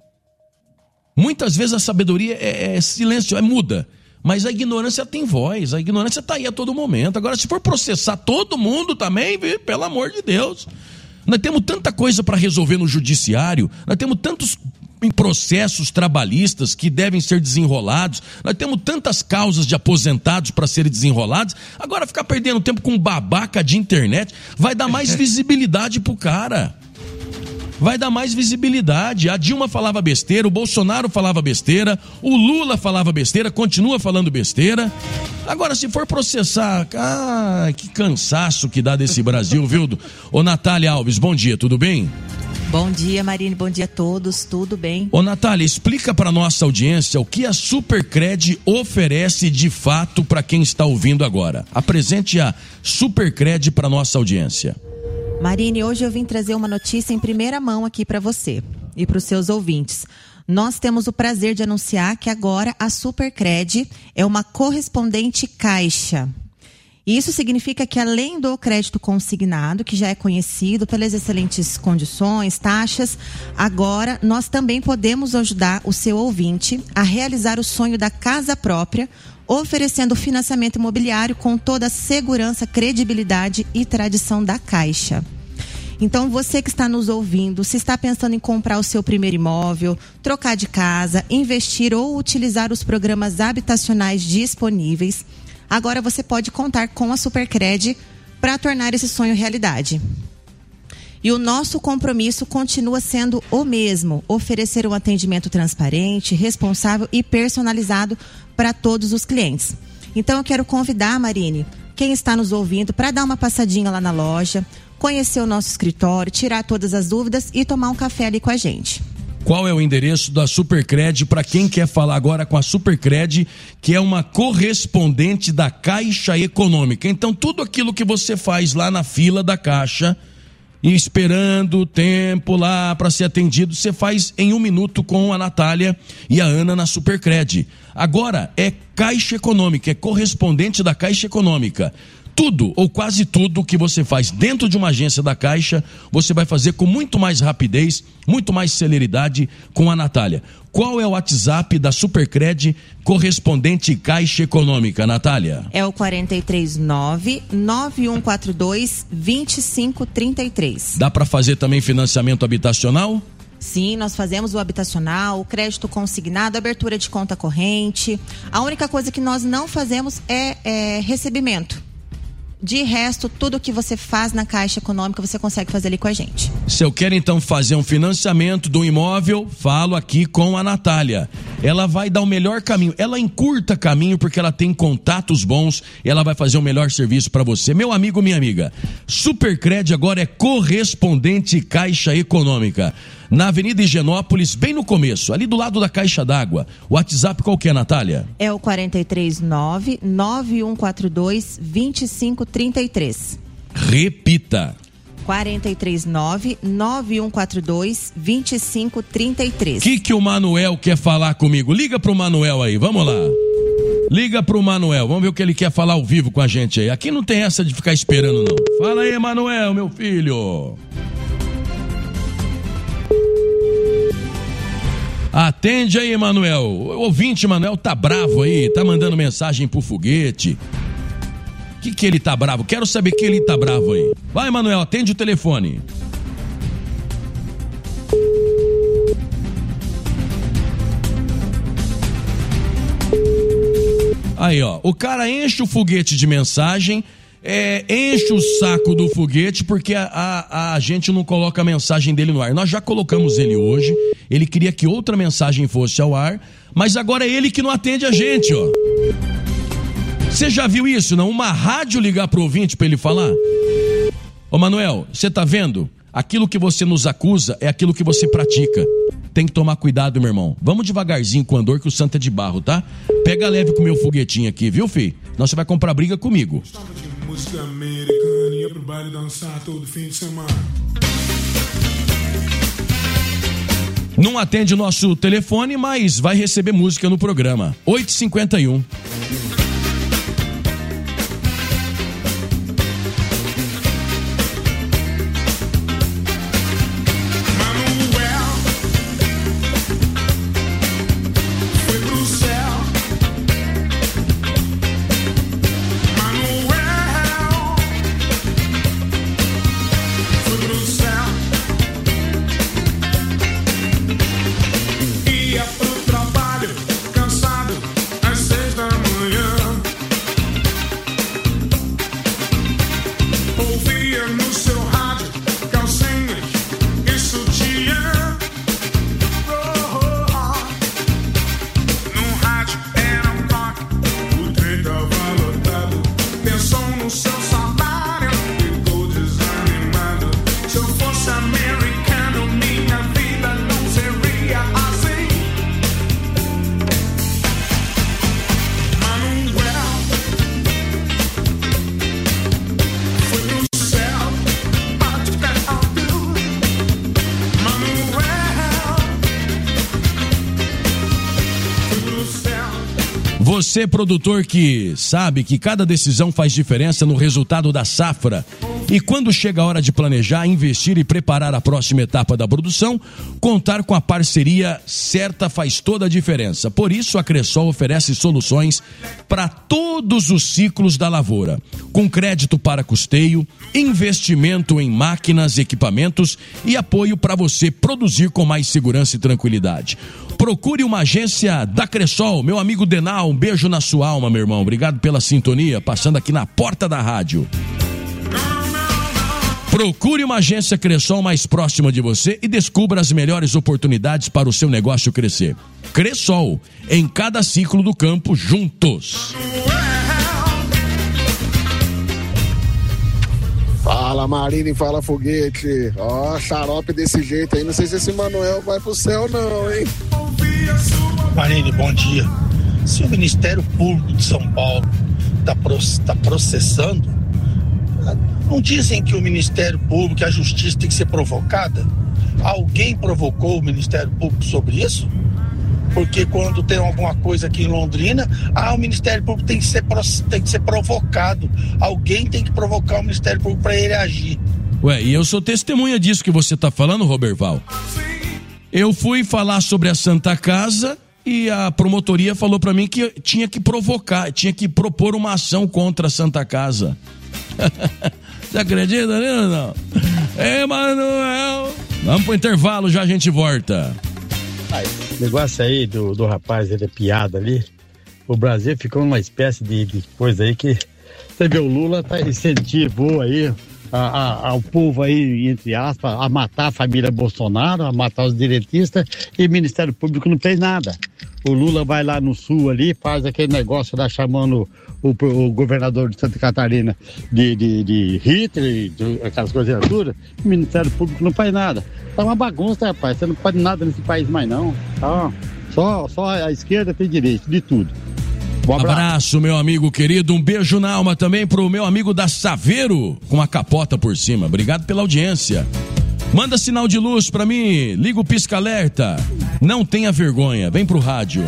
Muitas vezes a sabedoria é silêncio, é muda. Mas a ignorância tem voz, a ignorância está aí a todo momento. Agora, se for processar todo mundo também, pelo amor de Deus. Nós temos tanta coisa para resolver no judiciário, nós temos tantos processos trabalhistas que devem ser desenrolados, nós temos tantas causas de aposentados para serem desenroladas. Agora, ficar perdendo tempo com babaca de internet vai dar mais visibilidade pro cara. Vai dar mais visibilidade. A Dilma falava besteira, o Bolsonaro falava besteira, o Lula falava besteira, continua falando besteira. Agora, se for processar, que cansaço que dá desse Brasil, viu? Ô, Natália Alves, bom dia, tudo bem? Bom dia, Marine, bom dia a todos, tudo bem? Ô, Natália, explica para nossa audiência o que a Supercred oferece de fato para quem está ouvindo agora. Apresente a Supercred para nossa audiência. Marine, hoje eu vim trazer uma notícia em primeira mão aqui para você e para os seus ouvintes. Nós temos o prazer de anunciar que agora a Supercred é uma correspondente Caixa. Isso significa que, além do crédito consignado, que já é conhecido pelas excelentes condições, taxas, agora nós também podemos ajudar o seu ouvinte a realizar o sonho da casa própria, oferecendo financiamento imobiliário com toda a segurança, credibilidade e tradição da Caixa. Então, você que está nos ouvindo, se está pensando em comprar o seu primeiro imóvel, trocar de casa, investir ou utilizar os programas habitacionais disponíveis, agora você pode contar com a Supercred para tornar esse sonho realidade. E o nosso compromisso continua sendo o mesmo: oferecer um atendimento transparente, responsável e personalizado para todos os clientes. Então eu quero convidar, Marine, quem está nos ouvindo para dar uma passadinha lá na loja, conhecer o nosso escritório, tirar todas as dúvidas e tomar um café ali com a gente. Qual é o endereço da Supercred para quem quer falar agora com a Supercred, que é uma correspondente da Caixa Econômica? Então, tudo aquilo que você faz lá na fila da Caixa, e esperando o tempo lá para ser atendido, você faz em 1 minuto com a Natália e a Ana na Supercred. Agora é Caixa Econômica, é correspondente da Caixa Econômica. Tudo ou quase tudo que você faz dentro de uma agência da Caixa, você vai fazer com muito mais rapidez, muito mais celeridade com a Natália. Qual é o WhatsApp da Supercred correspondente Caixa Econômica, Natália? É o 439-9142-2533. Dá para fazer também financiamento habitacional? Sim, nós fazemos o habitacional, o crédito consignado, abertura de conta corrente. A única coisa que nós não fazemos é recebimento. De resto, tudo que você faz na Caixa Econômica, você consegue fazer ali com a gente. Se eu quero então fazer um financiamento do imóvel, falo aqui com a Natália. Ela vai dar o melhor caminho, ela encurta caminho porque ela tem contatos bons e ela vai fazer o melhor serviço para você. Meu amigo, minha amiga, Supercred agora é correspondente Caixa Econômica. Na Avenida Higienópolis, bem no começo, ali do lado da Caixa d'Água. O WhatsApp qual que é, Natália? É o 439-9142-2533. Repita. 439-9142-2533. Que o Manuel quer falar comigo? Liga pro Manuel aí, vamos lá. Liga pro Manuel, vamos ver o que ele quer falar ao vivo com a gente aí. Aqui não tem essa de ficar esperando, não. Fala aí, Manuel, meu filho. Atende aí, Manuel. O ouvinte, Manuel, tá bravo aí, tá mandando mensagem pro Foguete. Que ele tá bravo? Quero saber que ele tá bravo aí. Vai, Manuel, atende o telefone. Aí, ó, o cara enche o Foguete de mensagem, enche o saco do Foguete porque a gente não coloca a mensagem dele no ar. Nós já colocamos ele hoje, ele queria que outra mensagem fosse ao ar, mas agora é ele que não atende a gente, ó. Você já viu isso, não? Uma rádio ligar pro ouvinte pra ele falar? Ô Manuel, você tá vendo? Aquilo que você nos acusa é aquilo que você pratica. Tem que tomar cuidado, meu irmão. Vamos devagarzinho com o andor que o santo é de barro, tá? Pega leve com o meu foguetinho aqui, viu, filho? Senão você vai comprar briga comigo. Música americana, ia pro baile dançar todo fim de semana. Não atende o nosso telefone, mas vai receber música no programa. 8h51. Você, produtor, que sabe que cada decisão faz diferença no resultado da safra. E quando chega a hora de planejar, investir e preparar a próxima etapa da produção, contar com a parceria certa faz toda a diferença. Por isso, a Cressol oferece soluções para todos os ciclos da lavoura. Com crédito para custeio, investimento em máquinas, equipamentos e apoio para você produzir com mais segurança e tranquilidade. Procure uma agência da Cressol. Meu amigo Denal, um beijo na sua alma, meu irmão. Obrigado pela sintonia, passando aqui na porta da rádio. Procure uma agência Cressol mais próxima de você e descubra as melhores oportunidades para o seu negócio crescer. Cressol, em cada ciclo do campo, juntos. Fala Marília e fala Foguete. Ó, xarope desse jeito aí, não sei se esse Manuel vai pro céu não, hein? Marília, bom dia. Se o Ministério Público de São Paulo tá processando, não dizem que o Ministério Público e a Justiça tem que ser provocada? Alguém provocou o Ministério Público sobre isso? Porque quando tem alguma coisa aqui em Londrina, o Ministério Público tem que ser provocado. Alguém tem que provocar o Ministério Público para ele agir. Ué, e eu sou testemunha disso que você tá falando, Roberval. Eu fui falar sobre a Santa Casa e a promotoria falou para mim que tinha que provocar, tinha que propor uma ação contra a Santa Casa. Você acredita, né, ou não? Emanuel! Vamos pro intervalo, já a gente volta. O negócio aí do rapaz, ele é piada ali. O Brasil ficou numa espécie de coisa aí que você vê, o Lula incentivou aí ao povo aí, entre aspas, a matar a família Bolsonaro, a matar os direitistas, e o Ministério Público não fez nada. O Lula vai lá no sul ali, faz aquele negócio lá chamando o governador de Santa Catarina de Hitler, aquelas coisas tudo. O Ministério Público não faz nada. Tá uma bagunça, rapaz. Você não pode nada nesse país mais não. Tá? Só a esquerda tem direito de tudo. Um abraço, meu amigo querido. Um beijo na alma também pro meu amigo da Saveiro, com a capota por cima. Obrigado pela audiência. Manda sinal de luz pra mim. Liga o pisca-alerta. Não tenha vergonha. Vem pro rádio.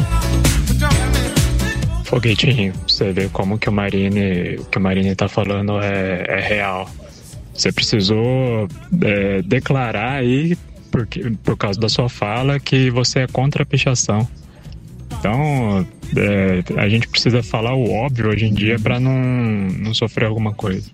Foguetinho, você vê como que o Marini tá falando é real. Você precisou declarar aí, por causa da sua fala, que você é contra a pichação. Então, a gente precisa falar o óbvio hoje em dia para não sofrer alguma coisa.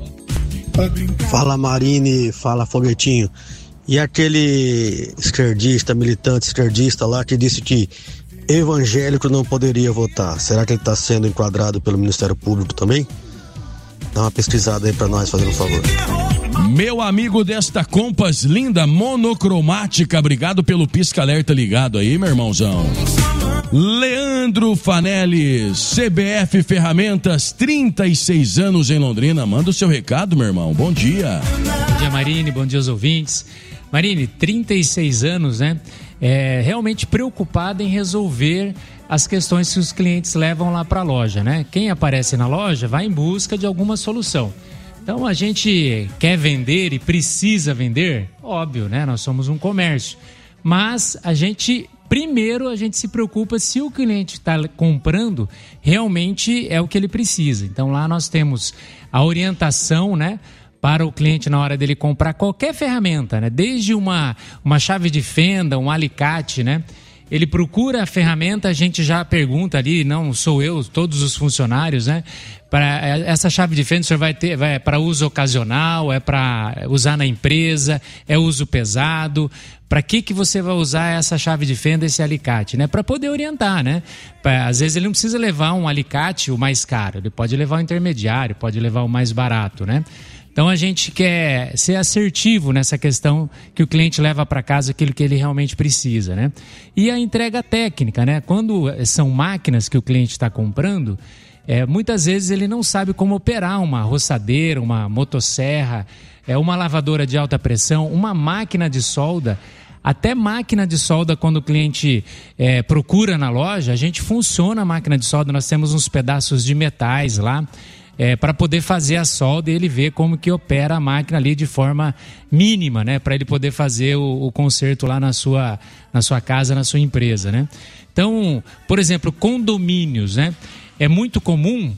Fala Marini, fala Foguetinho. E aquele militante esquerdista lá que disse que evangélico não poderia votar, será que ele está sendo enquadrado pelo Ministério Público também? Dá uma pesquisada aí para nós, fazendo um favor. Meu amigo desta Compass linda, monocromática, obrigado pelo pisca-alerta ligado aí, meu irmãozão. Leandro Fanelli, CBF Ferramentas, 36 anos em Londrina. Manda o seu recado, meu irmão. Bom dia. Bom dia, Marini. Bom dia aos ouvintes. Marini, 36 anos, né? Realmente preocupada em resolver as questões que os clientes levam lá para a loja, né? Quem aparece na loja vai em busca de alguma solução. Então a gente quer vender e precisa vender, óbvio, né? Nós somos um comércio. Mas primeiro a gente se preocupa se o cliente está comprando realmente é o que ele precisa. Então lá nós temos a orientação, né? Para o cliente na hora dele comprar qualquer ferramenta, né? Desde uma chave de fenda, um alicate, né? Ele procura a ferramenta, a gente já pergunta ali, não sou eu, todos os funcionários, né? Para essa chave de fenda, o senhor vai para uso ocasional, é para usar na empresa, é uso pesado. Para que você vai usar essa chave de fenda, esse alicate, né? Para poder orientar, né? Às vezes ele não precisa levar um alicate o mais caro, ele pode levar o intermediário, pode levar o mais barato, né? Então a gente quer ser assertivo nessa questão que o cliente leva para casa aquilo que ele realmente precisa, né? E a entrega técnica, né? Quando são máquinas que o cliente está comprando, muitas vezes ele não sabe como operar uma roçadeira, uma motosserra, uma lavadora de alta pressão, uma máquina de solda. Até máquina de solda, quando o cliente procura na loja, a gente funciona a máquina de solda, nós temos uns pedaços de metais lá, para poder fazer a solda e ele ver como que opera a máquina ali de forma mínima, né? Para ele poder fazer o conserto lá na sua casa, na sua empresa, né? Então, por exemplo, condomínios, né? É muito comum,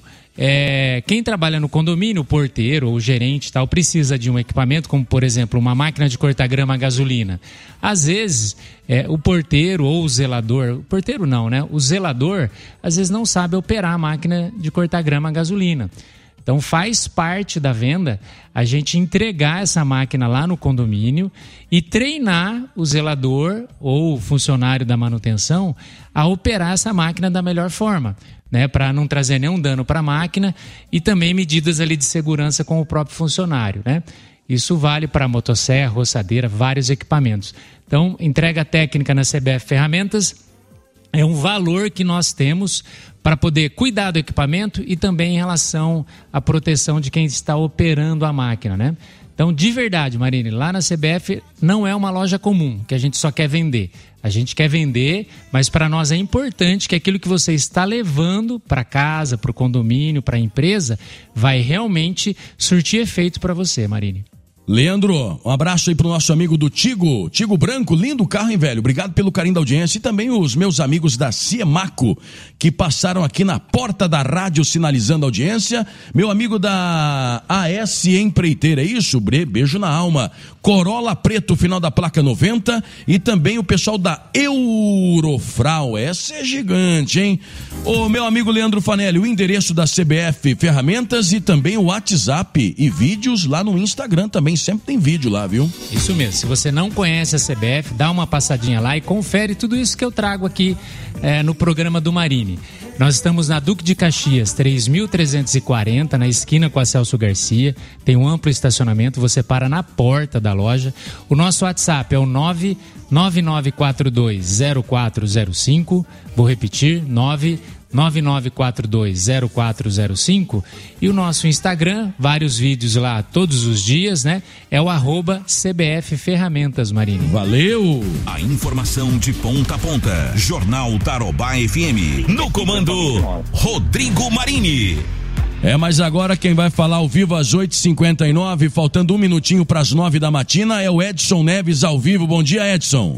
quem trabalha no condomínio, o porteiro ou o gerente tal, precisa de um equipamento como, por exemplo, uma máquina de cortar grama a gasolina. Às vezes, o porteiro ou o zelador, o porteiro não, né? O zelador, às vezes não sabe operar a máquina de cortar grama a gasolina. Então faz parte da venda a gente entregar essa máquina lá no condomínio e treinar o zelador ou o funcionário da manutenção a operar essa máquina da melhor forma, né, para não trazer nenhum dano para a máquina e também medidas ali de segurança com o próprio funcionário, né? Isso vale para motosserra, roçadeira, vários equipamentos. Então, entrega técnica na CBF Ferramentas é um valor que nós temos para poder cuidar do equipamento e também em relação à proteção de quem está operando a máquina, né? Então, de verdade, Marine, lá na CBF não é uma loja comum, que a gente só quer vender. A gente quer vender, mas para nós é importante que aquilo que você está levando para casa, para o condomínio, para a empresa, vai realmente surtir efeito para você, Marine. Leandro, um abraço aí pro nosso amigo do Tigo Branco, lindo carro, hein, velho? Obrigado pelo carinho da audiência e também os meus amigos da Ciemaco, que passaram aqui na porta da rádio sinalizando a audiência. Meu amigo da AS Empreiteira, é isso? Beijo na alma. Corolla preto, final da placa 90 e também o pessoal da Eurofral, essa é gigante, hein? O meu amigo Leandro Fanelli, o endereço da CBF Ferramentas e também o WhatsApp e vídeos lá no Instagram também, sempre tem vídeo lá, viu? Isso mesmo, se você não conhece a CBF, dá uma passadinha lá e confere tudo isso que eu trago aqui no programa do Marine. Nós estamos na Duque de Caxias, 3.340, na esquina com a Celso Garcia. Tem um amplo estacionamento, você para na porta da loja. O nosso WhatsApp é o 999420405. Vou repetir, 999420405. E o nosso Instagram, vários vídeos lá todos os dias, né? É o @CBF Ferramentas, Marine. Valeu! A informação de ponta a ponta. Jornal Tarobá FM. No comando, Rodrigo Marini. Mas agora quem vai falar ao vivo às 8h59, faltando um minutinho para as 9 da matina, é o Edson Neves ao vivo. Bom dia, Edson.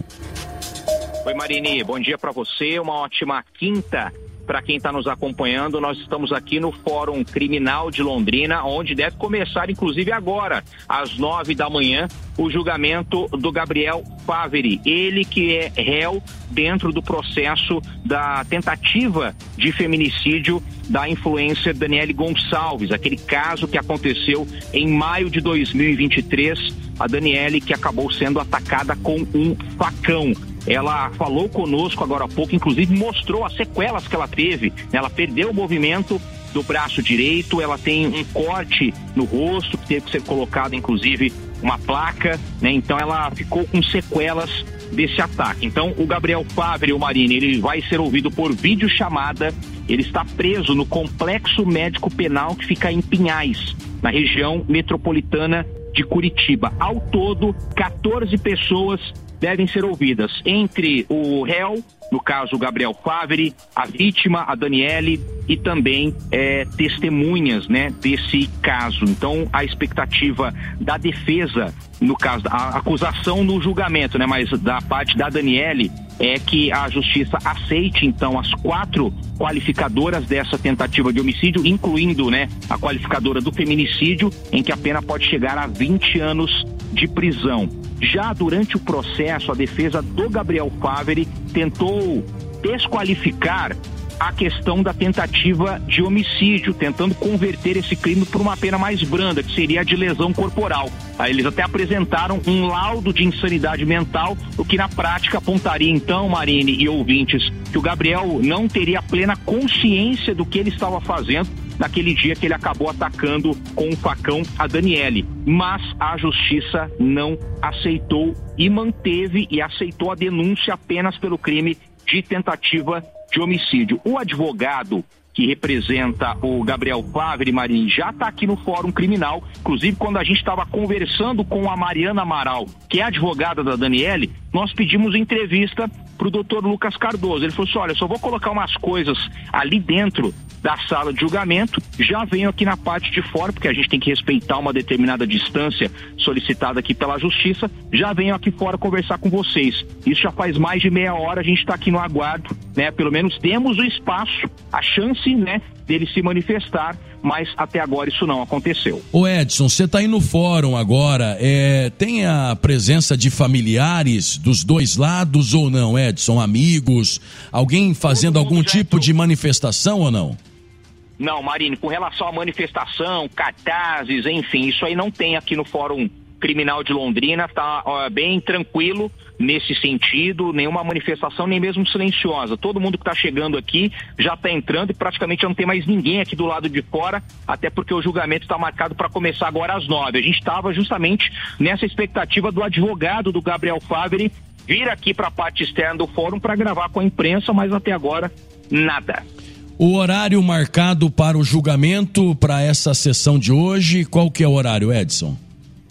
Oi, Marini, bom dia para você, uma ótima quinta para quem está nos acompanhando. Nós estamos aqui no Fórum Criminal de Londrina, onde deve começar, inclusive agora, às 9 da manhã, o julgamento do Gabriel Faveri. Ele que é réu dentro do processo da tentativa de feminicídio da influencer Daniele Gonçalves, aquele caso que aconteceu em maio de 2023, a Daniele que acabou sendo atacada com um facão. Ela falou conosco agora há pouco, inclusive mostrou as sequelas que ela teve. Ela perdeu o movimento do braço direito, ela tem um corte no rosto, que teve que ser colocado, inclusive, uma placa, né? Então ela ficou com sequelas desse ataque. Então o Gabriel Faveri, o Marini, ele vai ser ouvido por videochamada. Ele está preso no Complexo Médico Penal que fica em Pinhais, na região metropolitana de Curitiba. Ao todo, 14 pessoas devem ser ouvidas, entre o réu, no caso o Gabriel Faveri, a vítima, a Daniele, e também testemunhas, né, desse caso. Então a expectativa da defesa, no caso, a acusação no julgamento, né, mas da parte da Daniele, é que a justiça aceite então as 4 qualificadoras dessa tentativa de homicídio, incluindo, né, a qualificadora do feminicídio, em que a pena pode chegar a 20 anos de prisão. Já durante o processo, a defesa do Gabriel Faveri tentou desqualificar a questão da tentativa de homicídio, tentando converter esse crime por uma pena mais branda, que seria a de lesão corporal. Aí eles até apresentaram um laudo de insanidade mental, o que na prática apontaria então, Marine e ouvintes, que o Gabriel não teria plena consciência do que ele estava fazendo naquele dia que ele acabou atacando com um facão a Daniele. Mas a justiça não aceitou e manteve e aceitou a denúncia apenas pelo crime de tentativa de homicídio. O advogado que representa o Gabriel Faveri, Marinho, já está aqui no Fórum Criminal. Inclusive, quando a gente estava conversando com a Mariana Amaral, que é advogada da Daniele, nós pedimos entrevista para o doutor Lucas Cardoso. Ele falou assim, olha, eu só vou colocar umas coisas ali dentro da sala de julgamento, já venho aqui na parte de fora, porque a gente tem que respeitar uma determinada distância solicitada aqui pela justiça, já venho aqui fora conversar com vocês. Isso já faz mais de meia hora, a gente está aqui no aguardo, né? Pelo menos temos o espaço, a chance, né, dele se manifestar, mas até agora isso não aconteceu. Ô Edson, você está aí no fórum agora, tem a presença de familiares dos dois lados ou não, Edson? Amigos, alguém fazendo algum tipo de manifestação ou não? Não, Marine, com relação à manifestação, cartazes, enfim, isso aí não tem aqui no Fórum Criminal de Londrina, tá bem tranquilo nesse sentido, nenhuma manifestação, nem mesmo silenciosa. Todo mundo que está chegando aqui já está entrando e praticamente não tem mais ninguém aqui do lado de fora, até porque o julgamento está marcado para começar agora às 9. A gente estava justamente nessa expectativa do advogado do Gabriel Faveri vir aqui para a parte externa do fórum para gravar com a imprensa, mas até agora nada. O horário marcado para o julgamento, para essa sessão de hoje, qual que é o horário, Edson?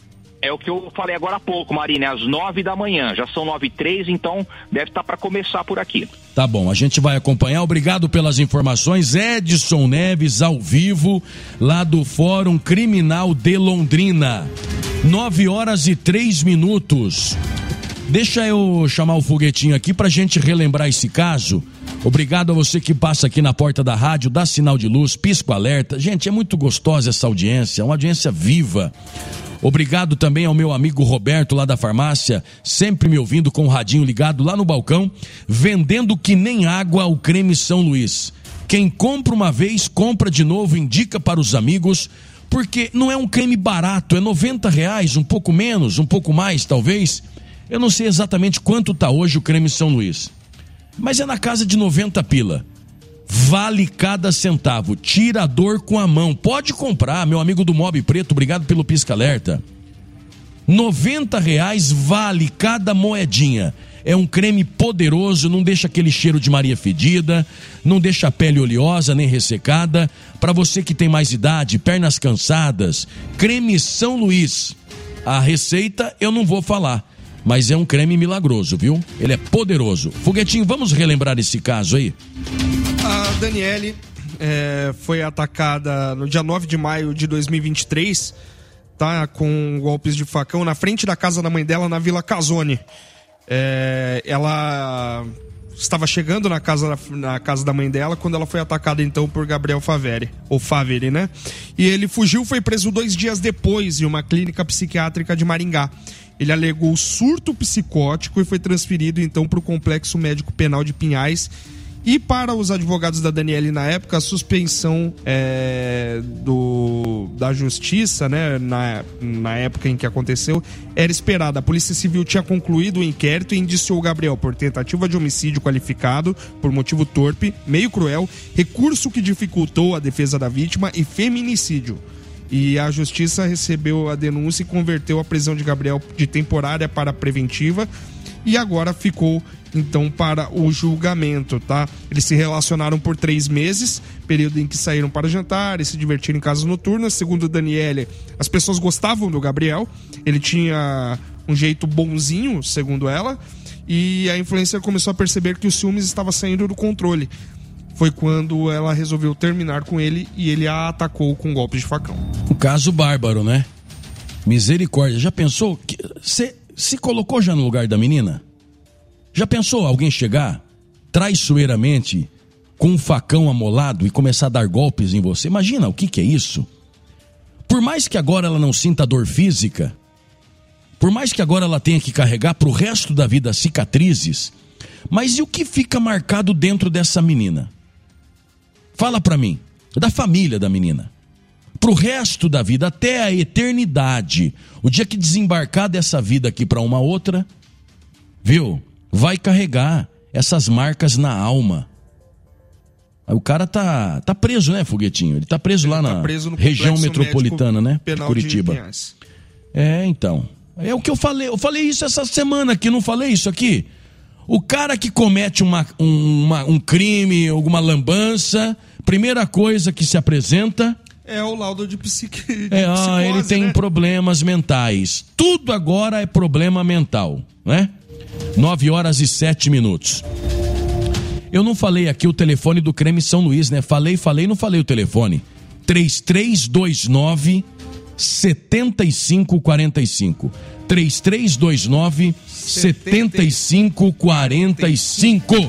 É o que eu falei agora há pouco, Marina, às 9 da manhã. Já são 9h03, então deve estar para começar por aqui. Tá bom, a gente vai acompanhar. Obrigado pelas informações. Edson Neves, ao vivo, lá do Fórum Criminal de Londrina. 9h03. Deixa eu chamar o Foguetinho aqui pra gente relembrar esse caso. Obrigado a você que passa aqui na porta da rádio, dá sinal de luz, pisco alerta. Gente, é muito gostosa essa audiência, uma audiência viva. Obrigado também ao meu amigo Roberto lá da farmácia, sempre me ouvindo com o radinho ligado lá no balcão, vendendo que nem água o creme São Luís. Quem compra uma vez, compra de novo, indica para os amigos, porque não é um creme barato, é R$90, um pouco menos, um pouco mais talvez. Eu não sei exatamente quanto está hoje o creme São Luís, mas é na casa de 90 pila. Vale cada centavo, tira a dor com a mão. Pode comprar, meu amigo do Mob Preto, obrigado pelo pisca-alerta. R$90 vale cada moedinha. É um creme poderoso, não deixa aquele cheiro de Maria fedida, não deixa a pele oleosa nem ressecada. Para você que tem mais idade, pernas cansadas, creme São Luís. A receita eu não vou falar, mas é um creme milagroso, viu? Ele é poderoso. Foguetinho, vamos relembrar esse caso aí? A Daniele foi atacada no dia 9 de maio de 2023, tá? Com golpes de facão na frente da casa da mãe dela, na Vila Casone. Ela estava chegando na casa da mãe dela quando ela foi atacada então por Gabriel Faveri, ou Faveri, né? E ele fugiu, foi preso 2 dias depois em uma clínica psiquiátrica de Maringá. Ele alegou surto psicótico e foi transferido então para o Complexo Médico Penal de Pinhais. E para os advogados da Daniele na época, a suspensão da justiça, né, na época em que aconteceu, era esperada. A Polícia Civil tinha concluído o inquérito e indiciou o Gabriel por tentativa de homicídio qualificado, por motivo torpe, meio cruel, recurso que dificultou a defesa da vítima e feminicídio. E a justiça recebeu a denúncia e converteu a prisão de Gabriel de temporária para preventiva e agora ficou então para o julgamento, tá? Eles se relacionaram por 3 meses, período em que saíram para jantar e se divertiram em casas noturnas. Segundo Daniele, as pessoas gostavam do Gabriel, ele tinha um jeito bonzinho, segundo ela, e a influencer começou a perceber que o ciúmes estava saindo do controle. Foi quando ela resolveu terminar com ele e ele a atacou com golpes de facão. Um caso bárbaro, né? Misericórdia. Já pensou? Você se colocou já no lugar da menina? Já pensou alguém chegar traiçoeiramente com um facão amolado e começar a dar golpes em você? Imagina o que é isso? Por mais que agora ela não sinta dor física, por mais que agora ela tenha que carregar pro resto da vida cicatrizes, mas e o que fica marcado dentro dessa menina? Fala pra mim, da família da menina. Pro resto da vida, até a eternidade. O dia que desembarcar dessa vida aqui pra uma outra, viu? Vai carregar essas marcas na alma. O cara tá preso, né, Foguetinho? Ele tá preso lá na região metropolitana, né? De Curitiba. Então. É o que eu falei. Eu falei isso essa semana aqui, não falei isso aqui? O cara que comete um crime, alguma lambança, primeira coisa que se apresenta é o laudo de psicose, ele tem, né, problemas mentais. Tudo agora é problema mental, né? 9h07. Eu não falei aqui o telefone do creme São Luís, né? Falei, não falei o telefone. 3329-7545. 3329-7545.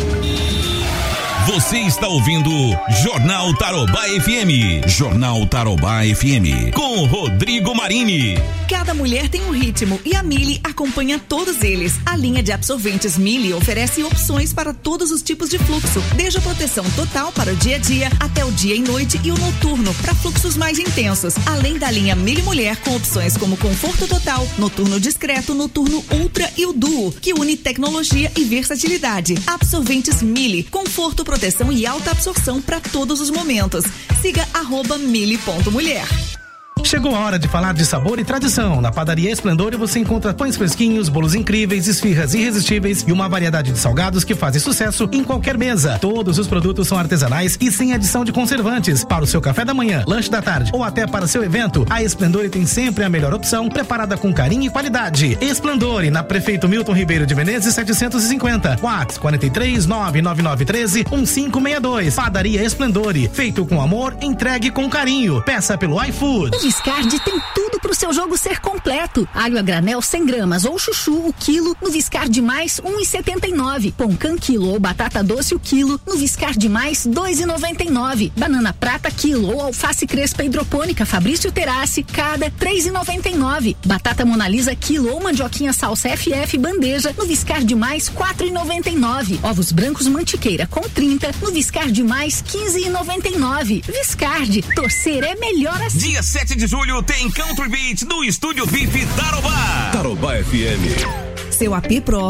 Você está ouvindo Jornal Tarobá FM. Jornal Tarobá FM. Com Rodrigo Marini. Cada mulher tem um ritmo e a Mili acompanha todos eles. A linha de absorventes Mili oferece opções para todos os tipos de fluxo, desde a proteção total para o dia a dia até o dia e noite e o noturno para fluxos mais intensos. Além da linha Mili Mulher com opções como conforto total, noturno discreto, noturno ultra e o duo, que une tecnologia e versatilidade. Absorventes Mili, conforto, proteção e alta absorção para todos os momentos. Siga @mili.mulher. Chegou a hora de falar de sabor e tradição. Na Padaria Esplendor você encontra pães fresquinhos, bolos incríveis, esfirras irresistíveis e uma variedade de salgados que fazem sucesso em qualquer mesa. Todos os produtos são artesanais e sem adição de conservantes. Para o seu café da manhã, lanche da tarde ou até para seu evento, a Esplendor tem sempre a melhor opção, preparada com carinho e qualidade. Esplendor, na Prefeito Milton Ribeiro de Menezes 750. WhatsApp 43 99913 1562. Padaria Esplendor, feito com amor, entregue com carinho. Peça pelo iFood. O Viscard tem tudo pro seu jogo ser completo. Alho a granel 100 gramas ou chuchu o quilo no Viscard Mais 1,79. Pão-can quilo ou batata doce o quilo no Viscard Mais 2,99. Banana prata quilo ou alface crespa hidropônica Fabrício Terassi cada 3,99. Batata Monalisa quilo ou mandioquinha salsa FF bandeja no Viscard Mais 4,99. Ovos brancos mantiqueira com 30 no Viscard Mais 15,99. Viscard, torcer é melhor assim. Dia 7 de julho tem Country Beat no Estúdio VIP Tarobá. Tarobá FM. Seu AP Pro